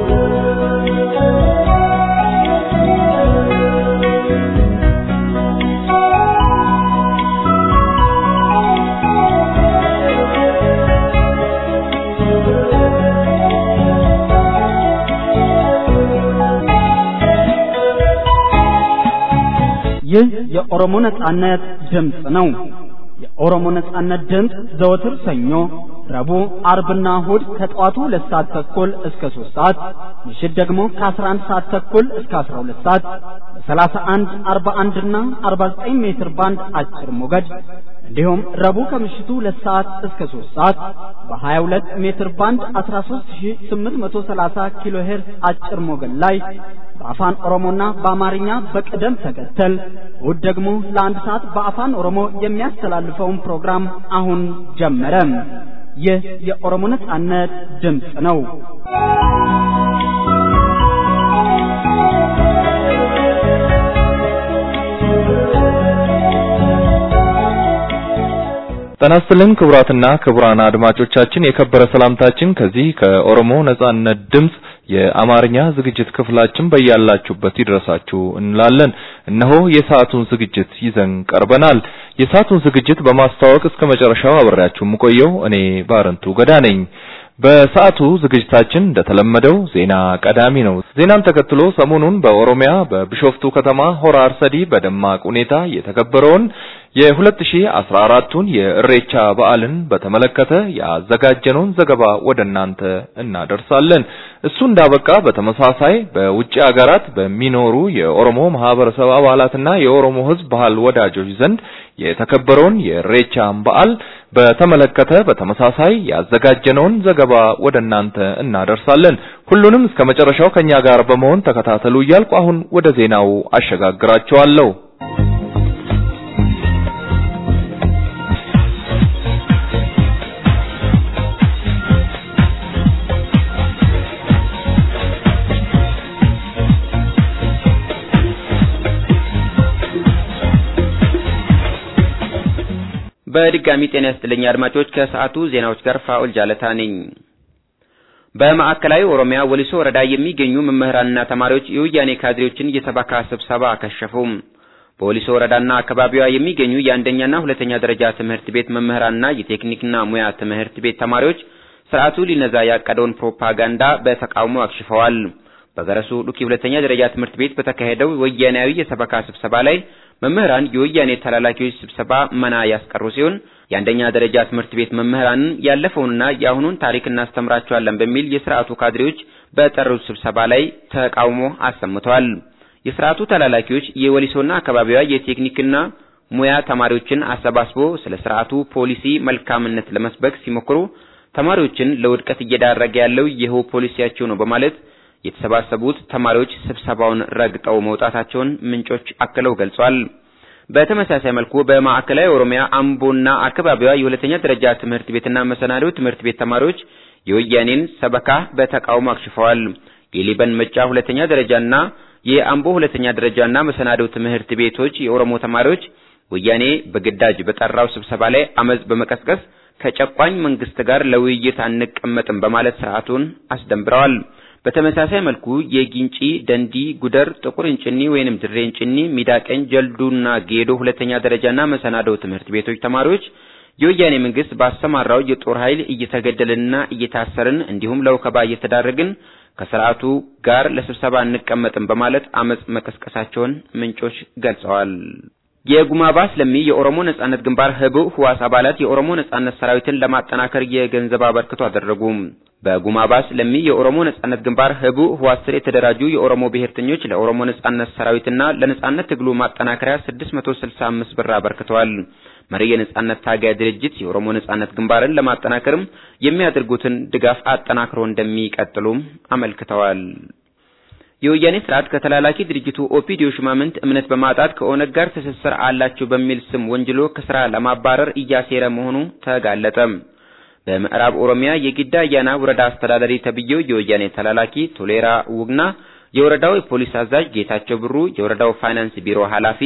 ይህ የኦሮሞ ነጻነት ድምጽ ነው። የኦሮሞ ነጻነት ድምጽ ዘወትር ሰኞ፣ ረቡዕ፣ አርብና እሁድ ከጠዋቱ ሁለት ሰዓት ተኩል እስከ ሶስት ሰዓት፣ ምሽት ደግሞ ከአስራ አንድ ሰዓት ተኩል እስከ አስራ ሁለት ሰዓት በሰላሳ አንድ አርባ አንድ እና አርባ ዘጠኝ ሜትር ባንድ አጭር ሞገድ እንዲሁም ረቡዕ ከምሽቱ ሁለት ሰዓት እስከ ሶስት ሰዓት በሀያ ሁለት ሜትር ባንድ አስራ ሦስት ሺህ ስምንት መቶ ሰላሳ ኪሎ ሄርዝ አጭር ሞገድ ላይ በአፋን ኦሮሞና በአማርኛ በቅደም ተከተል እሁድ ደግሞ ለአንድ ሰዓት በአፋን ኦሮሞ የሚያስተላልፈውን ፕሮግራም አሁን ጀመረ። ይህ የኦሮሞ ነጻነት ድምጽ ነው። ተናስተልን ክቡራትና ክቡራን አድማጮቻችን የከበረ ሰላምታችን ከዚህ ከኦሮሞ ነጻነት ድምጽ የአማርኛ ዝግጅት ክፍላችን በያላችሁበት ይድረሳችሁ እንላለን። እነሆ የሰዓቱን ዝግጅት ይዘን ቀርበናል። የሰዓቱን ዝግጅት በማስተዋወቅ እስከ መጨረሻው አብሬያችሁ የምቆየው እኔ ባረንቱ ገዳ ነኝ። በሰዓቱ ዝግጅታችን እንደተለመደው ዜና ቀዳሚ ነው። ዜናን ተከትሎ ሰሞኑን በኦሮሚያ በቢሾፍቱ ከተማ ሆራ አርሰዲ በደማቅ ሁኔታ የተከበረውን የ2014ቱን የኢሬቻ በዓልን በተመለከተ ያዘጋጀነውን ዘገባ ወደናንተ እናደርሳለን። እሱ እንዳበቃ በተመሳሳይ በውጭ ሀገራት በሚኖሩ የኦሮሞ ማህበረሰብ አባላትና የኦሮሞ ሕዝብ ባህል ወዳጆች ዘንድ የተከበረውን የኢሬቻን በዓል በተመለከተ በተመሳሳይ ያዘጋጀነውን ዘገባ ወደ እናንተ እናደርሳለን። ሁሉንም እስከ መጨረሻው ከኛ ጋር በመሆን ተከታተሉ እያልኩ አሁን ወደ ዜናው አሸጋግራችኋለሁ። በድጋሚ ጤና ይስጥልኝ አድማጮች፣ ከሰዓቱ ዜናዎች ጋር ፋኡል ጃለታ ነኝ። በማዕከላዊ ኦሮሚያ ወሊሶ ወረዳ የሚገኙ መምህራንና ተማሪዎች የወያኔ ካድሬዎችን የሰበካ ስብሰባ አከሸፉ። በወሊሶ ወረዳና አካባቢዋ የሚገኙ የአንደኛና ሁለተኛ ደረጃ ትምህርት ቤት መምህራንና የቴክኒክና ሙያ ትምህርት ቤት ተማሪዎች ስርዓቱ ሊነዛ ያቀደውን ፕሮፓጋንዳ በተቃውሞ አክሽፈዋል። በገረሱ ዱኪ ሁለተኛ ደረጃ ትምህርት ቤት በተካሄደው ወያኔያዊ የሰበካ ስብሰባ ላይ መምህራን የወያኔ ተላላኪዎች ስብሰባ መና ያስቀሩ ሲሆን የአንደኛ ደረጃ ትምህርት ቤት መምህራን ያለፈውንና የአሁኑን ታሪክ እናስተምራቸዋለን በሚል የሥርዓቱ ካድሬዎች በጠሩት ስብሰባ ላይ ተቃውሞ አሰምተዋል። የሥርዓቱ ተላላኪዎች የወሊሶና አካባቢዋ የቴክኒክና ሙያ ተማሪዎችን አሰባስቦ ስለ ሥርዓቱ ፖሊሲ መልካምነት ለመስበክ ሲሞክሩ ተማሪዎችን ለውድቀት እየዳረገ ያለው ይሄው ፖሊሲያቸው ነው በማለት የተሰባሰቡት ተማሪዎች ስብሰባውን ረግጠው መውጣታቸውን ምንጮች አክለው ገልጸዋል። በተመሳሳይ መልኩ በማዕከላዊ ኦሮሚያ አምቦና አካባቢዋ የሁለተኛ ደረጃ ትምህርት ቤትና መሰናዶ ትምህርት ቤት ተማሪዎች የወያኔን ሰበካ በተቃውሞ አክሽፈዋል። የሊበን መጫ ሁለተኛ ደረጃና የአምቦ ሁለተኛ ደረጃና መሰናዶ ትምህርት ቤቶች የኦሮሞ ተማሪዎች ወያኔ በግዳጅ በጠራው ስብሰባ ላይ አመጽ በመቀስቀስ ከጨቋኝ መንግስት ጋር ለውይይት አንቀመጥም በማለት ስርዓቱን አስደንብረዋል። በተመሳሳይ መልኩ የጊንጪ ደንዲ ጉደር ጥቁር እንጭኒ ወይንም ድሬ እንጭኒ ሚዳቀኝ ጀልዱና ጌዶ ሁለተኛ ደረጃና መሰናዶ ትምህርት ቤቶች ተማሪዎች የወያኔ መንግስት ባሰማራው የጦር ኃይል እየተገደለና እየታሰርን እንዲሁም ለወከባ እየተዳረግን ከስርዓቱ ጋር ለስብሰባ አንቀመጥም በማለት አመጽ መቀስቀሳቸውን ምንጮች ገልጸዋል። የጉማባ ስለሚ የኦሮሞ ነጻነት ግንባር ህቡዕ ህዋስ አባላት የኦሮሞ ነጻነት ሰራዊትን ለማጠናከር የገንዘብ አበርክቶ አደረጉ። በጉማባ ስለሚ የኦሮሞ ነጻነት ግንባር ህቡዕ ህዋስ ስር የተደራጁ የኦሮሞ ብሔርተኞች ለኦሮሞ ነጻነት ሰራዊትና ለነጻነት ትግሉ ማጠናከሪያ ስድስት መቶ ስልሳ አምስት ብር አበርክተዋል። መሪ የነጻነት ታጋይ ድርጅት የኦሮሞ ነጻነት ግንባርን ለማጠናከርም የሚያደርጉትን ድጋፍ አጠናክሮ እንደሚቀጥሉ አመልክተዋል። የወያኔ ስርዓት ከተላላኪ ድርጅቱ ኦፒዲዮ ሽማምንት እምነት በማጣት ከኦነግ ጋር ትስስር አላቸው በሚል ስም ወንጅሎ ከስራ ለማባረር እያሴረ መሆኑ ተጋለጠ። በምዕራብ ኦሮሚያ የጊዳ አያና ወረዳ አስተዳዳሪ ተብዬው የወያኔ ተላላኪ ቶሌራ ውግና፣ የወረዳው የፖሊስ አዛዥ ጌታቸው ብሩ፣ የወረዳው ፋይናንስ ቢሮ ኃላፊ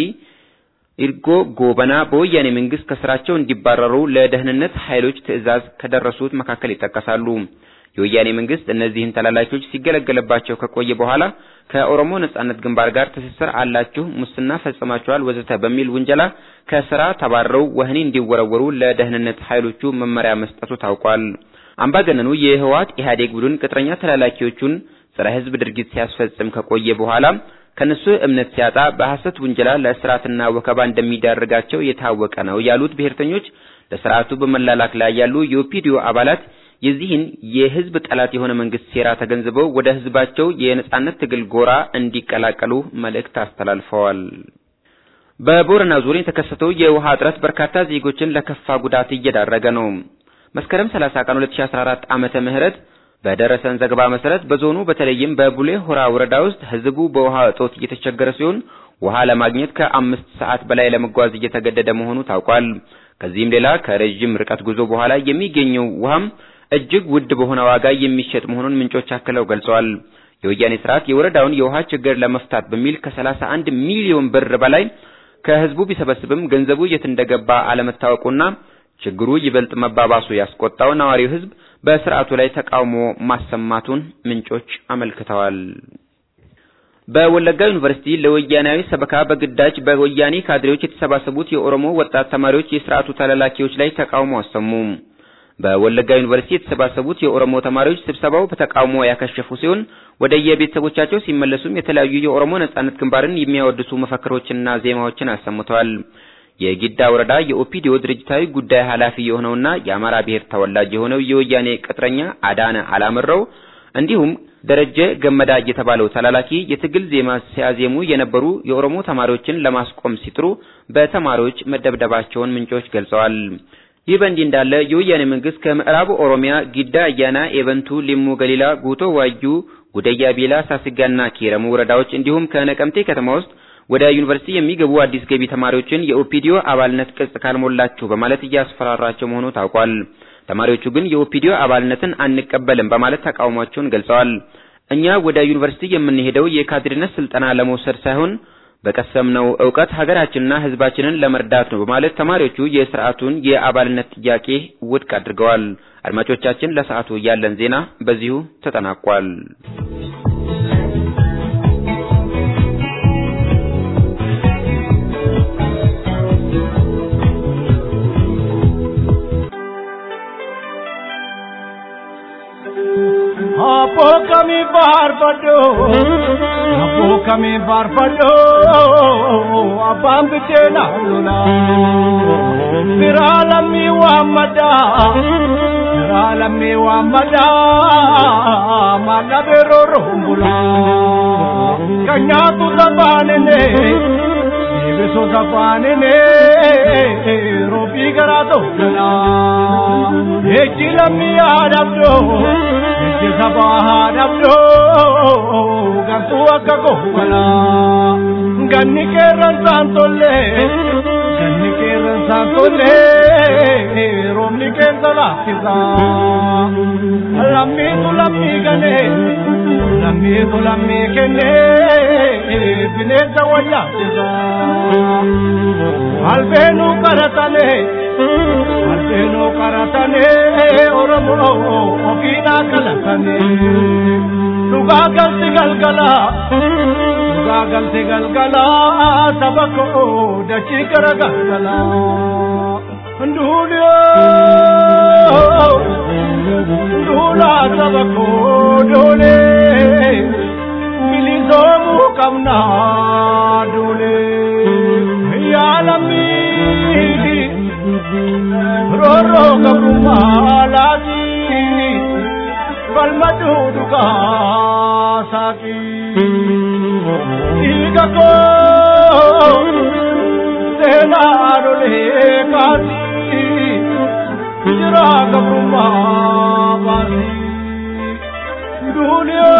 ኢርጎ ጎበና በወያኔ መንግስት ከስራቸው እንዲባረሩ ለደህንነት ኃይሎች ትዕዛዝ ከደረሱት መካከል ይጠቀሳሉ። የወያኔ መንግስት እነዚህን ተላላኪዎች ሲገለገለባቸው ከቆየ በኋላ ከኦሮሞ ነጻነት ግንባር ጋር ትስስር አላችሁ፣ ሙስና ፈጽማችኋል ወዘተ በሚል ውንጀላ ከስራ ተባረው ወህኒ እንዲወረወሩ ለደህንነት ኃይሎቹ መመሪያ መስጠቱ ታውቋል። አምባገነኑ የህወሓት ኢህአዴግ ቡድን ቅጥረኛ ተላላኪዎቹን ጸረ ህዝብ ድርጊት ሲያስፈጽም ከቆየ በኋላ ከነሱ እምነት ሲያጣ በሐሰት ውንጀላ ለእስራትና ወከባ እንደሚዳርጋቸው የታወቀ ነው ያሉት ብሔርተኞች ለስርዓቱ በመላላክ ላይ ያሉ የኦፒዲዮ አባላት የዚህን የህዝብ ጠላት የሆነ መንግስት ሴራ ተገንዝበው ወደ ህዝባቸው የነጻነት ትግል ጎራ እንዲቀላቀሉ መልእክት አስተላልፈዋል። በቦረና ዙሪያ የተከሰተው የውሃ እጥረት በርካታ ዜጎችን ለከፋ ጉዳት እየዳረገ ነው። መስከረም ሰላሳ ቀን ሁለት ሺህ አስራ አራት ዓመተ ምህረት በደረሰን ዘገባ መሰረት በዞኑ በተለይም በቡሌ ሆራ ወረዳ ውስጥ ህዝቡ በውሃ እጦት እየተቸገረ ሲሆን ውሃ ለማግኘት ከአምስት ሰዓት በላይ ለመጓዝ እየተገደደ መሆኑ ታውቋል። ከዚህም ሌላ ከረጅም ርቀት ጉዞ በኋላ የሚገኘው ውሃም እጅግ ውድ በሆነ ዋጋ የሚሸጥ መሆኑን ምንጮች አክለው ገልጸዋል። የወያኔ ስርዓት የወረዳውን የውሃ ችግር ለመፍታት በሚል ከሰላሳ አንድ ሚሊዮን ብር በላይ ከህዝቡ ቢሰበስብም ገንዘቡ የት እንደገባ አለመታወቁና ችግሩ ይበልጥ መባባሱ ያስቆጣው ነዋሪው ህዝብ በስርዓቱ ላይ ተቃውሞ ማሰማቱን ምንጮች አመልክተዋል። በወለጋ ዩኒቨርሲቲ ለወያናዊ ሰበካ በግዳጅ በወያኔ ካድሬዎች የተሰባሰቡት የኦሮሞ ወጣት ተማሪዎች የስርዓቱ ተላላኪዎች ላይ ተቃውሞ አሰሙ። በወለጋ ዩኒቨርሲቲ የተሰባሰቡት የኦሮሞ ተማሪዎች ስብሰባው በተቃውሞ ያከሸፉ ሲሆን ወደ የቤተሰቦቻቸው ሲመለሱም የተለያዩ የኦሮሞ ነጻነት ግንባርን የሚያወድሱ መፈክሮችና ዜማዎችን አሰምተዋል። የጊዳ ወረዳ የኦፒዲዮ ድርጅታዊ ጉዳይ ኃላፊ የሆነውና የአማራ ብሔር ተወላጅ የሆነው የወያኔ ቅጥረኛ አዳነ አላምረው እንዲሁም ደረጀ ገመዳ የተባለው ተላላኪ የትግል ዜማ ሲያዜሙ የነበሩ የኦሮሞ ተማሪዎችን ለማስቆም ሲጥሩ በተማሪዎች መደብደባቸውን ምንጮች ገልጸዋል። ይህ በእንዲህ እንዳለ የወያኔ መንግስት ከምዕራብ ኦሮሚያ ጊዳ አያና፣ ኤበንቱ፣ ሊሙ ገሊላ፣ ጉቶ ዋዩ፣ ጉደያ ቢላ፣ ሳስጋና ኪረሙ ወረዳዎች እንዲሁም ከነቀምቴ ከተማ ውስጥ ወደ ዩኒቨርሲቲ የሚገቡ አዲስ ገቢ ተማሪዎችን የኦፒዲዮ አባልነት ቅጽ ካልሞላችሁ በማለት እያስፈራራቸው መሆኑ ታውቋል። ተማሪዎቹ ግን የኦፒዲዮ አባልነትን አንቀበልም በማለት ተቃውሟቸውን ገልጸዋል። እኛ ወደ ዩኒቨርሲቲ የምንሄደው የካድሬነት ስልጠና ለመውሰድ ሳይሆን በቀሰምነው ዕውቀት ሀገራችንና ህዝባችንን ለመርዳት ነው በማለት ተማሪዎቹ የሥርዓቱን የአባልነት ጥያቄ ውድቅ አድርገዋል። አድማጮቻችን ለሰዓቱ ያለን ዜና በዚሁ ተጠናቋል። Apo kami bar pado, apo kami bar pado, abam bitena luna. Biralami wa mada, biralami wa mada, mana beroro mula. Kanya tu sabane ne, beso sabane ne, robi garado luna. Echilami adabdo. Sabahadabdo gantu akko wala ganni keran santolle ganni keran santolle romni kenzala kiza lammi tulammi gane lammi tulammi kene bine zawaya kiza albenu karatane albenu karatane oromo okina kalatane duga galti galgala duga galti galgala sabako dachi karagala ndulyo ndula sabako dole milizomu kamna dole ya lami roro kabumalati balmadu duka saki igako sena dole kasi jira kabruma basi dunia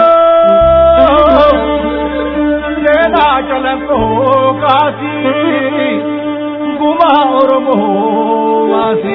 sena jalanko kasi guma oromo wasi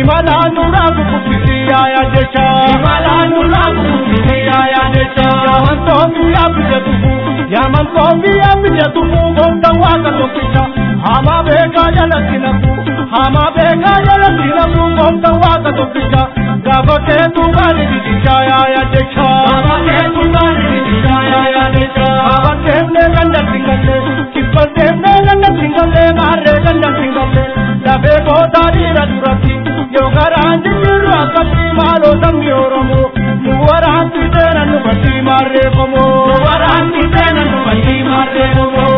Imalanura kukutia ya jecha Imalanura kukutia ya jecha Yamantombi ya bijatufu Yamantombi ya bijatufu Gonda waka tokicha Hama beka yala sinafu Hama beka yala sinafu Gonda waka tokicha Gaba ketu gani didicha ya ya jecha Gaba ketu gani didicha ya ya jecha Gaba temne ganda singale Kipal temne ganda singale Mare ganda singale Dabe bodari radurati Yogaranji jiru akati malo sangi oromo Nuwaranti tena nubati marre komo Nuwaranti tena nubati marre komo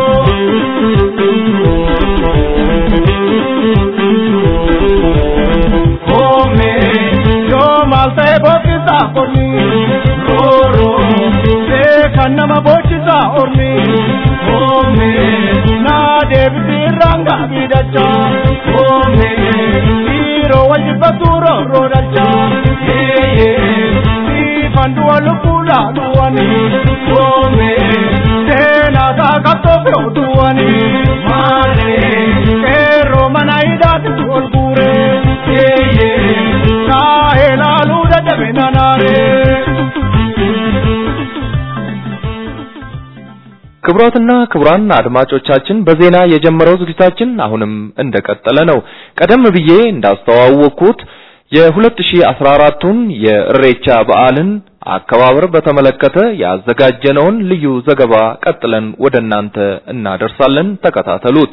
Kome yo malte bokita korni Roro Dekha nama bochita orni Kome na deviti ranga bidacha Kome Wajibaduro rodacha Yeye Ifandua lukula duwani Wome Tena takatope duwani Mare Kero manaidati tuolgure Yeye Kahela luda jabenanare ክቡራትና ክቡራን አድማጮቻችን በዜና የጀመረው ዝግጅታችን አሁንም እንደቀጠለ ነው። ቀደም ብዬ እንዳስተዋወቅኩት የ2014ቱን የኢሬቻ በዓልን አከባበር በተመለከተ ያዘጋጀነውን ልዩ ዘገባ ቀጥለን ወደናንተ እናደርሳለን። ተከታተሉት።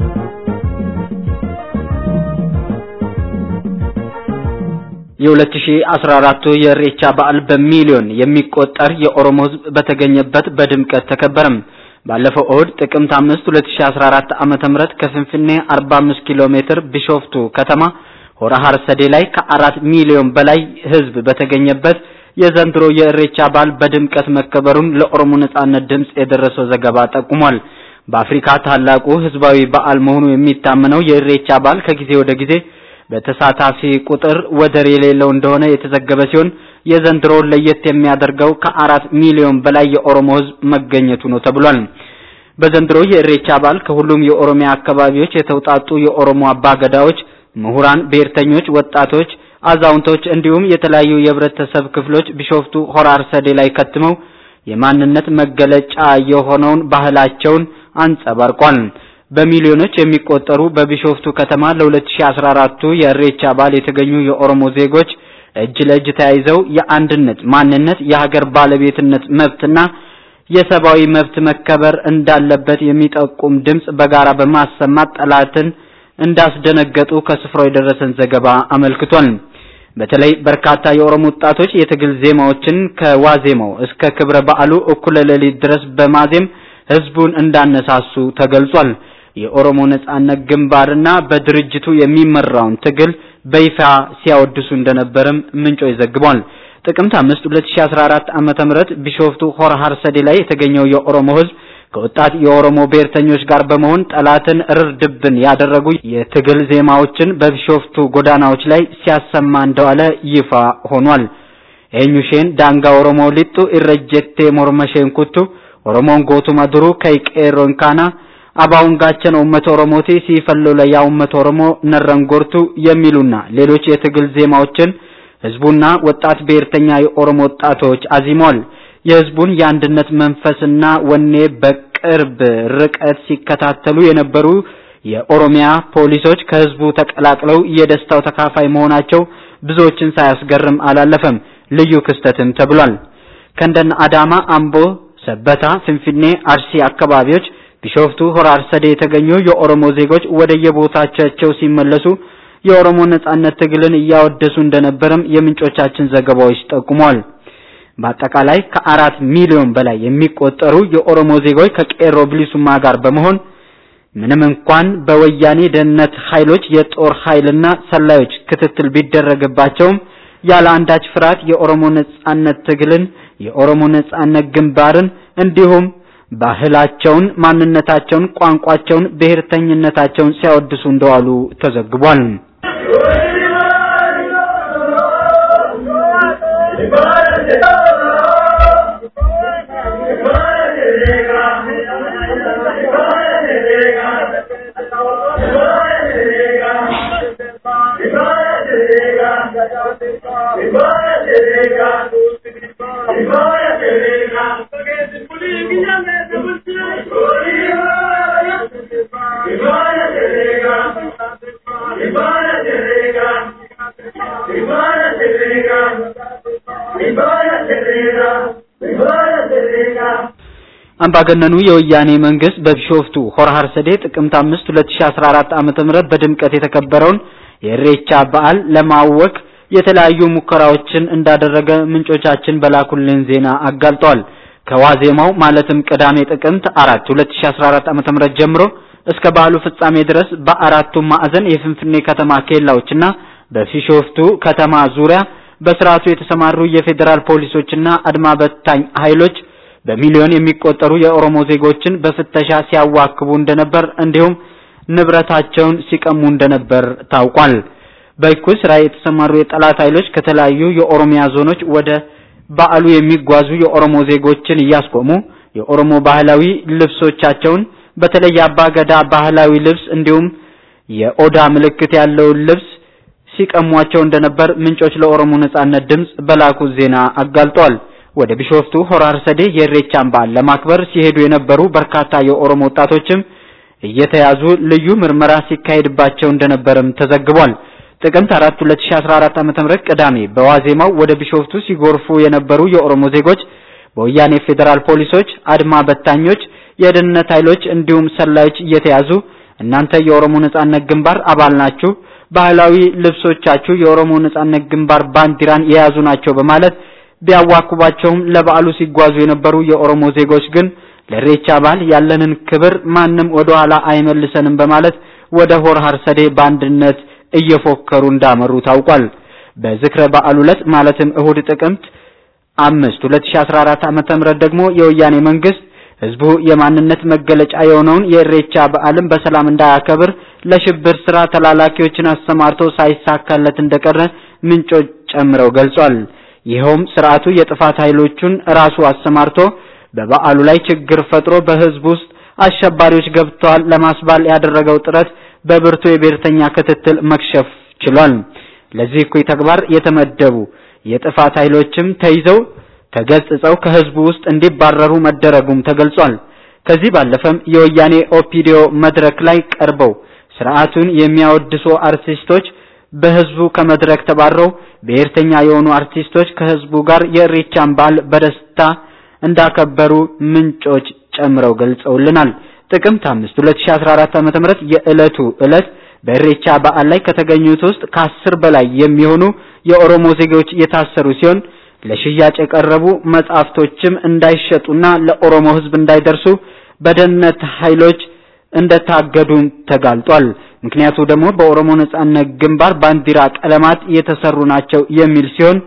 የ2014ቱ የኢሬቻ በዓል በሚሊዮን የሚቆጠር የኦሮሞ ሕዝብ በተገኘበት በድምቀት ተከበረም። ባለፈው እሁድ ጥቅምት አምስት ሁለት ሺህ አስራ አራት ዓመተ ምህረት ከፍንፍኔ አርባ አምስት ኪሎ ሜትር ቢሾፍቱ ከተማ ሆራ ሀርሰዴ ላይ ከአራት ሚሊዮን በላይ ሕዝብ በተገኘበት የዘንድሮ የኢሬቻ በዓል በድምቀት መከበሩን ለኦሮሞ ነጻነት ድምጽ የደረሰው ዘገባ ጠቁሟል። በአፍሪካ ታላቁ ሕዝባዊ በዓል መሆኑ የሚታመነው የኢሬቻ በዓል ከጊዜ ወደ ጊዜ በተሳታፊ ቁጥር ወደር የሌለው እንደሆነ የተዘገበ ሲሆን የዘንድሮ ለየት የሚያደርገው ከአራት ሚሊዮን በላይ የኦሮሞ ሕዝብ መገኘቱ ነው ተብሏል። በዘንድሮ የኢሬቻ በዓል ከሁሉም የኦሮሚያ አካባቢዎች የተውጣጡ የኦሮሞ አባገዳዎች፣ ምሁራን፣ ብሔርተኞች፣ ወጣቶች፣ አዛውንቶች እንዲሁም የተለያዩ የህብረተሰብ ክፍሎች ቢሾፍቱ ሆራ ሀርሰዴ ላይ ከትመው የማንነት መገለጫ የሆነውን ባህላቸውን አንጸባርቋል። በሚሊዮኖች የሚቆጠሩ በቢሾፍቱ ከተማ ለ2014ቱ የኢሬቻ በዓል የተገኙ የኦሮሞ ዜጎች እጅ ለእጅ ተያይዘው የአንድነት ማንነት፣ የሀገር ባለቤትነት መብትና የሰብአዊ መብት መከበር እንዳለበት የሚጠቁም ድምጽ በጋራ በማሰማት ጠላትን እንዳስደነገጡ ከስፍራው የደረሰን ዘገባ አመልክቷል። በተለይ በርካታ የኦሮሞ ወጣቶች የትግል ዜማዎችን ከዋዜማው እስከ ክብረ በዓሉ እኩለ ሌሊት ድረስ በማዜም ህዝቡን እንዳነሳሱ ተገልጿል። የኦሮሞ ነጻነት ግንባርና በድርጅቱ የሚመራውን ትግል በይፋ ሲያወድሱ እንደነበርም ምንጮች ዘግቧል። ጥቅምት አምስት ሁለት ሺህ አስራ አራት ዓመተ ምህረት ቢሾፍቱ ሆራ ሀርሰዴ ላይ የተገኘው የኦሮሞ ህዝብ ከወጣት የኦሮሞ ብሔርተኞች ጋር በመሆን ጠላትን እርድብን ያደረጉ የትግል ዜማዎችን በቢሾፍቱ ጎዳናዎች ላይ ሲያሰማ እንደዋለ ይፋ ሆኗል። ኤኙሼን ዳንጋ ኦሮሞ ሊጡ ኢረጀቴ ሞርመሼን ኩቱ ኦሮሞን ጎቱማ ድሩ ከይቄሮን ካና አባውን ጋቸን ኡመት ኦሮሞቲ ሲፈሉ ለያ ኡመት ኦሮሞ ነረንጎርቱ የሚሉና ሌሎች የትግል ዜማዎችን ህዝቡና ወጣት ብሔርተኛ የኦሮሞ ወጣቶች አዚሟል። የህዝቡን የአንድነት መንፈስና ወኔ በቅርብ ርቀት ሲከታተሉ የነበሩ የኦሮሚያ ፖሊሶች ከህዝቡ ተቀላቅለው የደስታው ተካፋይ መሆናቸው ብዙዎችን ሳያስገርም አላለፈም። ልዩ ክስተትም ተብሏል። ከእንደነ አዳማ፣ አምቦ፣ ሰበታ፣ ፍንፍኔ፣ አርሲ አካባቢዎች ቢሾፍቱ ሆራ ሀርሰዴ የተገኙ የኦሮሞ ዜጎች ወደየቦታቸው ሲመለሱ የኦሮሞ ነጻነት ትግልን ያወደሱ እንደነበርም የምንጮቻችን ዘገባዎች ጠቁመዋል። በአጠቃላይ ከአራት ሚሊዮን በላይ የሚቆጠሩ የኦሮሞ ዜጎች ከቄሮ ብሊሱማ ጋር በመሆን ምንም እንኳን በወያኔ ደህንነት ኃይሎች የጦር ኃይልና ሰላዮች ክትትል ቢደረግባቸውም ያለ አንዳች ፍርሃት የኦሮሞ ነጻነት ትግልን የኦሮሞ ነጻነት ግንባርን እንዲሁም ባህላቸውን፣ ማንነታቸውን፣ ቋንቋቸውን፣ ብሔርተኝነታቸውን ሲያወድሱ እንደዋሉ ተዘግቧል። አምባገነኑ የወያኔ መንግስት በቢሾፍቱ ሆራ ሐርሰዴ ጥቅምት አምስት ሁለት ሺህ አስራ አራት ዓመተ ምህረት በድምቀት የተከበረውን የኢሬቻ በዓል ለማወክ የተለያዩ ሙከራዎችን እንዳደረገ ምንጮቻችን በላኩልን ዜና አጋልጧል። ከዋዜማው ማለትም ቅዳሜ ጥቅምት አራት ሁለት ሺህ አስራ አራት ዓመተ ምህረት ጀምሮ እስከ በዓሉ ፍጻሜ ድረስ በአራቱ ማዕዘን የፍንፍኔ ከተማ ኬላዎችና በቢሾፍቱ ከተማ ዙሪያ በስርዓቱ የተሰማሩ የፌደራል ፖሊሶችና አድማ በታኝ ኃይሎች በሚሊዮን የሚቆጠሩ የኦሮሞ ዜጎችን በፍተሻ ሲያዋክቡ እንደነበር እንዲሁም ንብረታቸውን ሲቀሙ እንደነበር ታውቋል። በኩስ ራይ የተሰማሩ የጠላት ኃይሎች ከተለያዩ የኦሮሚያ ዞኖች ወደ በዓሉ የሚጓዙ የኦሮሞ ዜጎችን እያስቆሙ የኦሮሞ ባህላዊ ልብሶቻቸውን በተለይ አባገዳ ባህላዊ ልብስ እንዲሁም የኦዳ ምልክት ያለው ልብስ ሲቀሟቸው እንደነበር ምንጮች ለኦሮሞ ነጻነት ድምጽ በላኩ ዜና አጋልጧል። ወደ ቢሾፍቱ ሆራ ሐርሰዴ የኢሬቻን በዓል ለማክበር ሲሄዱ የነበሩ በርካታ የኦሮሞ ወጣቶችም እየተያዙ ልዩ ምርመራ ሲካሄድባቸው እንደነበርም ተዘግቧል። ጥቅምት አራት ሁለት ሺህ አስራ አራት ዓመተ ምህረት ቅዳሜ በዋዜማው ወደ ቢሾፍቱ ሲጎርፉ የነበሩ የኦሮሞ ዜጎች በወያኔ ፌደራል ፖሊሶች፣ አድማ በታኞች፣ የደህንነት ኃይሎች እንዲሁም ሰላዮች እየተያዙ እናንተ የኦሮሞ ነጻነት ግንባር አባል ናችሁ፣ ባህላዊ ልብሶቻችሁ የኦሮሞ ነጻነት ግንባር ባንዲራን የያዙ ናቸው በማለት ቢያዋኩባቸውም ለበዓሉ ሲጓዙ የነበሩ የኦሮሞ ዜጎች ግን ለኢሬቻ በዓል ያለንን ክብር ማንም ወደ ኋላ አይመልሰንም በማለት ወደ ሆራ ሐርሰዴ ባንድነት እየፎከሩ እንዳመሩ ታውቋል። በዝክረ በዓሉ ዕለት ማለትም እሁድ ጥቅምት አምስት ሁለት ሺህ አስራ አራት ዓመተ ምህረት ደግሞ የወያኔ መንግስት ህዝቡ የማንነት መገለጫ የሆነውን የኢሬቻ በዓልን በሰላም እንዳያከብር ለሽብር ስራ ተላላኪዎችን አሰማርቶ ሳይሳካለት እንደቀረ ምንጮች ጨምረው ገልጿል። ይሄውም ስርዓቱ የጥፋት ኃይሎቹን ራሱ አሰማርቶ በበዓሉ ላይ ችግር ፈጥሮ በህዝብ ውስጥ አሸባሪዎች ገብተዋል ለማስባል ያደረገው ጥረት በብርቱ የብሔርተኛ ክትትል መክሸፍ ችሏል። ለዚህ እኩይ ተግባር የተመደቡ የጥፋት ኃይሎችም ተይዘው ተገጽጸው ከህዝቡ ውስጥ እንዲባረሩ መደረጉም ተገልጿል። ከዚህ ባለፈም የወያኔ ኦፒዲዮ መድረክ ላይ ቀርበው ስርዓቱን የሚያወድሱ አርቲስቶች በህዝቡ ከመድረክ ተባረው ብሔርተኛ የሆኑ አርቲስቶች ከህዝቡ ጋር የኢሬቻን በዓል በደስታ እንዳከበሩ ምንጮች ጨምረው ገልጸውልናል። ጥቅምት አምስት ሁለት ሺህ አስራ አራት ዓመተ ምህረት የዕለቱ ዕለት በኢሬቻ በዓል ላይ ከተገኙት ውስጥ ከአስር በላይ የሚሆኑ የኦሮሞ ዜጎች የታሰሩ ሲሆን ለሽያጭ የቀረቡ መጻፍቶችም እንዳይሸጡና ለኦሮሞ ህዝብ እንዳይደርሱ በደህንነት ኃይሎች እንደታገዱ ተጋልጧል። ምክንያቱ ደግሞ በኦሮሞ ነጻነት ግንባር ባንዲራ ቀለማት የተሰሩ ናቸው የሚል ሲሆን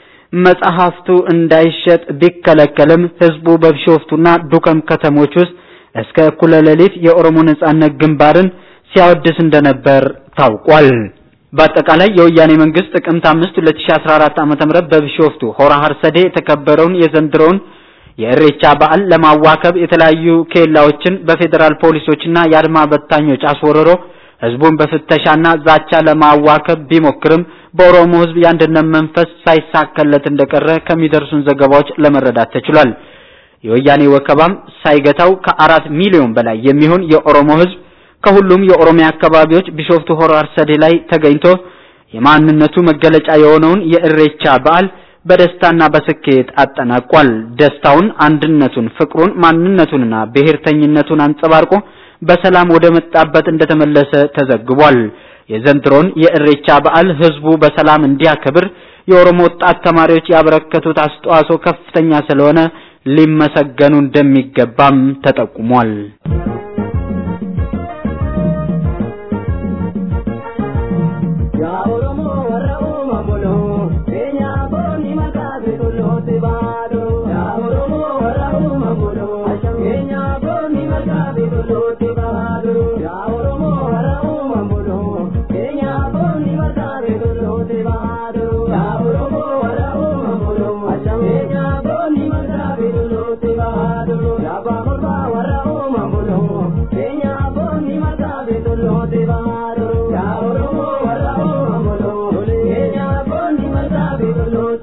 መጻሕፍቱ እንዳይሸጥ ቢከለከልም ህዝቡ በቢሾፍቱና ዱከም ከተሞች ውስጥ እስከ እኩለ ሌሊት የኦሮሞ ነጻነት ግንባርን ሲያወድስ እንደነበር ታውቋል። በአጠቃላይ የወያኔ መንግስት ጥቅምት አምስት ሁለት ሺህ አስራ አራት ዓመተ ምህረት በቢሾፍቱ ሆራ ሐርሰዴ የተከበረውን የዘንድሮውን የኢሬቻ በዓል ለማዋከብ የተለያዩ ኬላዎችን በፌደራል ፖሊሶችና የአድማ በታኞች አስወርሮ ህዝቡን በፍተሻና ዛቻ ለማዋከብ ቢሞክርም በኦሮሞ ህዝብ ያንድነት መንፈስ ሳይሳካለት እንደቀረ ከሚደርሱን ዘገባዎች ለመረዳት ተችሏል። የወያኔ ወከባም ሳይገታው ከአራት ሚሊዮን በላይ የሚሆን የኦሮሞ ህዝብ ከሁሉም የኦሮሚያ አካባቢዎች ቢሾፍቱ ሆራ ሐርሰዴ ላይ ተገኝቶ የማንነቱ መገለጫ የሆነውን የኢሬቻ በዓል በደስታና በስኬት አጠናቋል። ደስታውን፣ አንድነቱን፣ ፍቅሩን፣ ማንነቱንና ብሔርተኝነቱን አንጸባርቆ በሰላም ወደ መጣበት እንደተመለሰ ተዘግቧል። የዘንድሮን የኢሬቻ በዓል ህዝቡ በሰላም እንዲያከብር የኦሮሞ ወጣት ተማሪዎች ያበረከቱት አስተዋጽኦ ከፍተኛ ስለሆነ ሊመሰገኑ እንደሚገባም ተጠቁሟል። Lord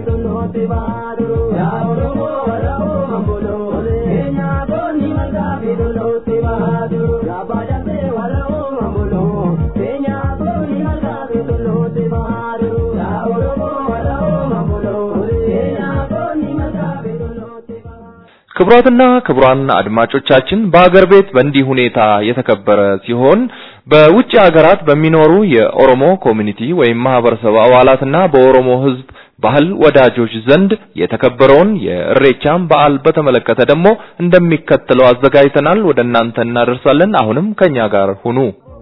ክቡራትና ክቡራን አድማጮቻችን በአገር ቤት በእንዲህ ሁኔታ የተከበረ ሲሆን በውጭ ሀገራት በሚኖሩ የኦሮሞ ኮሚኒቲ ወይም ማህበረሰብ አባላትና በኦሮሞ ህዝብ ባህል ወዳጆች ዘንድ የተከበረውን የኢሬቻን በዓል በተመለከተ ደግሞ እንደሚከተለው አዘጋጅተናል ወደ እናንተ እናደርሳለን። አሁንም ከኛ ጋር ሁኑ።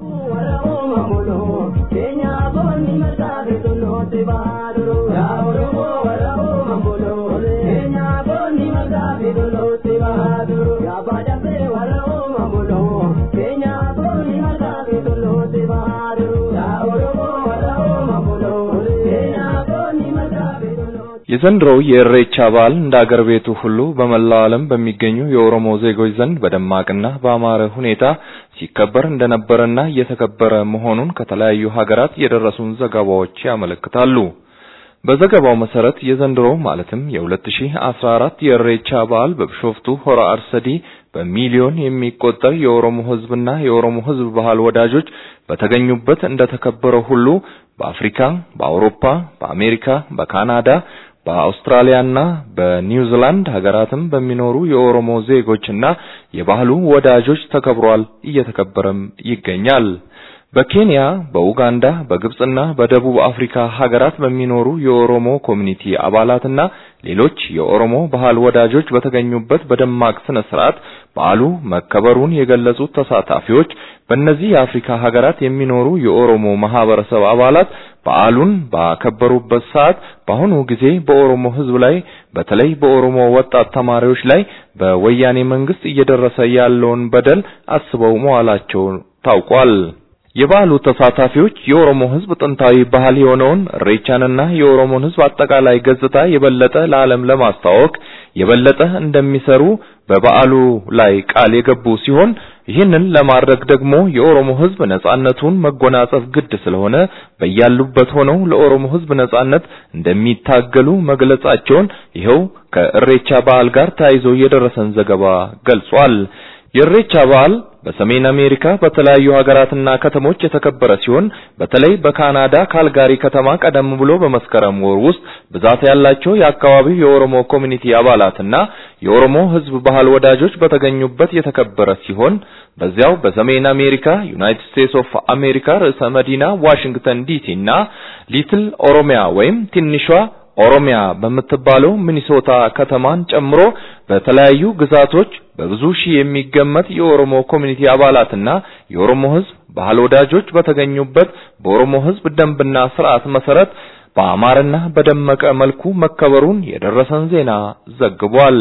የዘንድሮው የኢሬቻ በዓል እንደ አገር ቤቱ ሁሉ በመላው ዓለም በሚገኙ የኦሮሞ ዜጎች ዘንድ በደማቅና በአማረ ሁኔታ ሲከበር እንደነበረና እየተከበረ መሆኑን ከተለያዩ ሀገራት የደረሱን ዘገባዎች ያመለክታሉ። በዘገባው መሰረት የዘንድሮው ማለትም የ2014 የኢሬቻ በዓል በቢሾፍቱ ሆራ አርሰዲ በሚሊዮን የሚቆጠር የኦሮሞ ህዝብና የኦሮሞ ህዝብ ባህል ወዳጆች በተገኙበት እንደተከበረ ሁሉ በአፍሪካ፣ በአውሮፓ፣ በአሜሪካ፣ በካናዳ፣ በአውስትራሊያና በኒውዚላንድ ሀገራትም በሚኖሩ የኦሮሞ ዜጎችና የባህሉ ወዳጆች ተከብሯል፣ እየተከበረም ይገኛል። በኬንያ፣ በኡጋንዳ፣ በግብጽና በደቡብ አፍሪካ ሀገራት በሚኖሩ የኦሮሞ ኮሚኒቲ አባላትና ሌሎች የኦሮሞ ባህል ወዳጆች በተገኙበት በደማቅ ስነ ስርዓት በዓሉ መከበሩን የገለጹት ተሳታፊዎች በእነዚህ የአፍሪካ ሀገራት የሚኖሩ የኦሮሞ ማህበረሰብ አባላት በዓሉን ባከበሩበት ሰዓት በአሁኑ ጊዜ በኦሮሞ ህዝብ ላይ በተለይ በኦሮሞ ወጣት ተማሪዎች ላይ በወያኔ መንግስት እየደረሰ ያለውን በደል አስበው መዋላቸው ታውቋል። የባህሉ ተሳታፊዎች የኦሮሞ ህዝብ ጥንታዊ ባህል የሆነውን ኢሬቻንና የኦሮሞን ህዝብ አጠቃላይ ገጽታ የበለጠ ለዓለም ለማስተዋወቅ የበለጠ እንደሚሰሩ በበዓሉ ላይ ቃል የገቡ ሲሆን ይህንን ለማድረግ ደግሞ የኦሮሞ ህዝብ ነጻነቱን መጎናጸፍ ግድ ስለሆነ በያሉበት ሆነው ለኦሮሞ ህዝብ ነጻነት እንደሚታገሉ መግለጻቸውን ይኸው ከኢሬቻ በዓል ጋር ተያይዞ የደረሰን ዘገባ ገልጿል። የኢሬቻ በዓል በሰሜን አሜሪካ በተለያዩ ሀገራትና ከተሞች የተከበረ ሲሆን በተለይ በካናዳ ካልጋሪ ከተማ ቀደም ብሎ በመስከረም ወር ውስጥ ብዛት ያላቸው የአካባቢው የኦሮሞ ኮሚኒቲ አባላትና የኦሮሞ ህዝብ ባህል ወዳጆች በተገኙበት የተከበረ ሲሆን በዚያው በሰሜን አሜሪካ ዩናይትድ ስቴትስ ኦፍ አሜሪካ ርዕሰ መዲና ዋሽንግተን ዲሲና ሊትል ኦሮሚያ ወይም ትንሿ ኦሮሚያ በመተባለው ሚኒሶታ ከተማን ጨምሮ በተለያዩ ግዛቶች በብዙ ሺህ የሚገመት የኦሮሞ ኮሚኒቲ አባላትና የኦሮሞ ህዝብ ባህል ወዳጆች በተገኙበት በኦሮሞ ህዝብ ደንብና ስርዓት መሰረት በአማረና በደመቀ መልኩ መከበሩን የደረሰን ዜና ዘግቧል።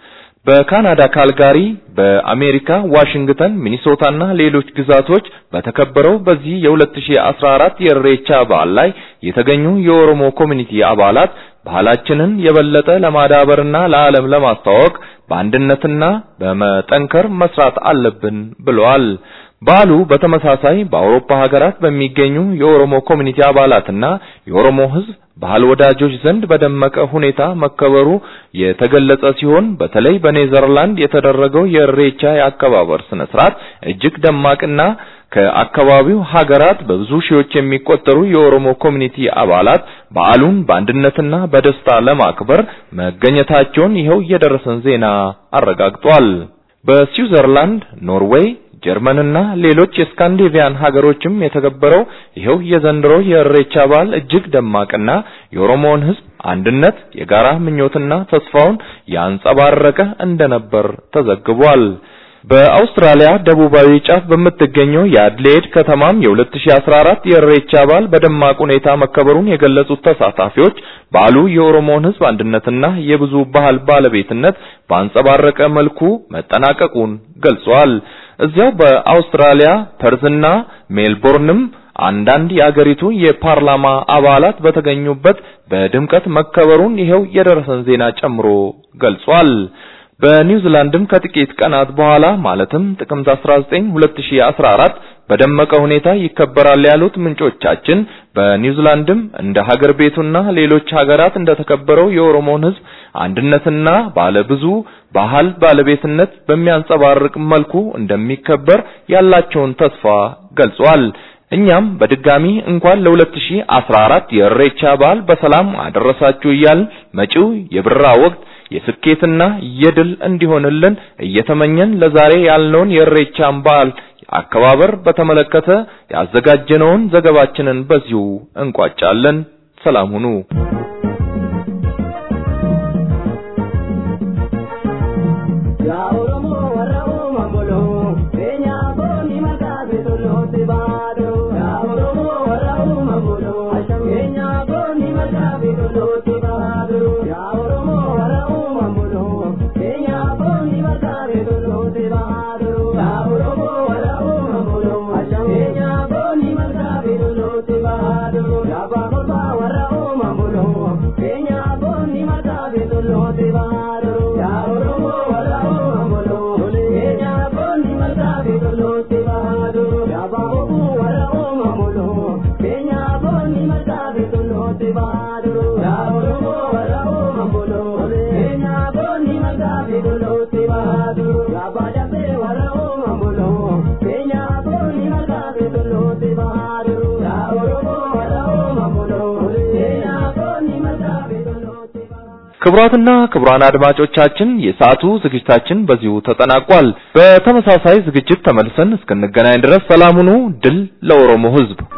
በካናዳ ካልጋሪ፣ በአሜሪካ ዋሽንግተን፣ ሚኒሶታና ሌሎች ግዛቶች በተከበረው በዚህ የ2014 የኢሬቻ በዓል ላይ የተገኙ የኦሮሞ ኮሚኒቲ አባላት ባህላችንን የበለጠ ለማዳበርና ለዓለም ለማስተዋወቅ በአንድነትና በመጠንከር መስራት አለብን ብለዋል። በዓሉ በተመሳሳይ በአውሮፓ ሀገራት በሚገኙ የኦሮሞ ኮሚኒቲ አባላትና የኦሮሞ ህዝብ ባህል ወዳጆች ዘንድ በደመቀ ሁኔታ መከበሩ የተገለጸ ሲሆን በተለይ በኔዘርላንድ የተደረገው የኢሬቻ የአከባበር ስነ ስርዓት እጅግ ደማቅና ከአካባቢው ሀገራት በብዙ ሺዎች የሚቆጠሩ የኦሮሞ ኮሚኒቲ አባላት በዓሉን በአንድነትና በደስታ ለማክበር መገኘታቸውን ይኸው የደረሰን ዜና አረጋግጧል። በስዊዘርላንድ፣ ኖርዌይ፣ ጀርመንና ሌሎች የስካንዲኔቪያን ሀገሮችም የተከበረው ይኸው የዘንድሮ የኢሬቻ በዓል እጅግ ደማቅና የኦሮሞን ህዝብ አንድነት የጋራ ምኞትና ተስፋውን ያንጸባረቀ እንደነበር ተዘግቧል። በአውስትራሊያ ደቡባዊ ጫፍ በምትገኘው የአድሌድ ከተማም የ2014 የኢሬቻ በዓል በደማቅ ሁኔታ መከበሩን የገለጹት ተሳታፊዎች በዓሉ የኦሮሞን ህዝብ አንድነትና የብዙ ባህል ባለቤትነት ባንጸባረቀ መልኩ መጠናቀቁን ገልጸዋል። እዚያው በአውስትራሊያ ፐርዝና ሜልቦርንም አንዳንድ የአገሪቱ የፓርላማ አባላት በተገኙበት በድምቀት መከበሩን ይኸው የደረሰን ዜና ጨምሮ ገልጿል። በኒውዚላንድም ከጥቂት ቀናት በኋላ ማለትም ጥቅምት አስራ ዘጠኝ ሁለት ሺህ አስራ አራት በደመቀ ሁኔታ ይከበራል ያሉት ምንጮቻችን በኒውዚላንድም እንደ ሀገር ቤቱና ሌሎች ሀገራት እንደተከበረው የኦሮሞን ሕዝብ አንድነትና ባለብዙ ባህል ባለቤትነት በሚያንጸባርቅ መልኩ እንደሚከበር ያላቸውን ተስፋ ገልጸዋል። እኛም በድጋሚ እንኳን ለ2014 የኢሬቻ በዓል በሰላም አደረሳችሁ እያል መጪው የብራ ወቅት የስኬትና የድል እንዲሆንልን እየተመኘን ለዛሬ ያልነውን የኢሬቻን በዓል አከባበር በተመለከተ ያዘጋጀነውን ዘገባችንን በዚሁ እንቋጫለን። ሰላም ሁኑ። ክቡራትና ክቡራን አድማጮቻችን የሰዓቱ ዝግጅታችን በዚሁ ተጠናቋል። በተመሳሳይ ዝግጅት ተመልሰን እስክንገናኝ ድረስ ሰላም ሁኑ። ድል ለኦሮሞ ሕዝብ።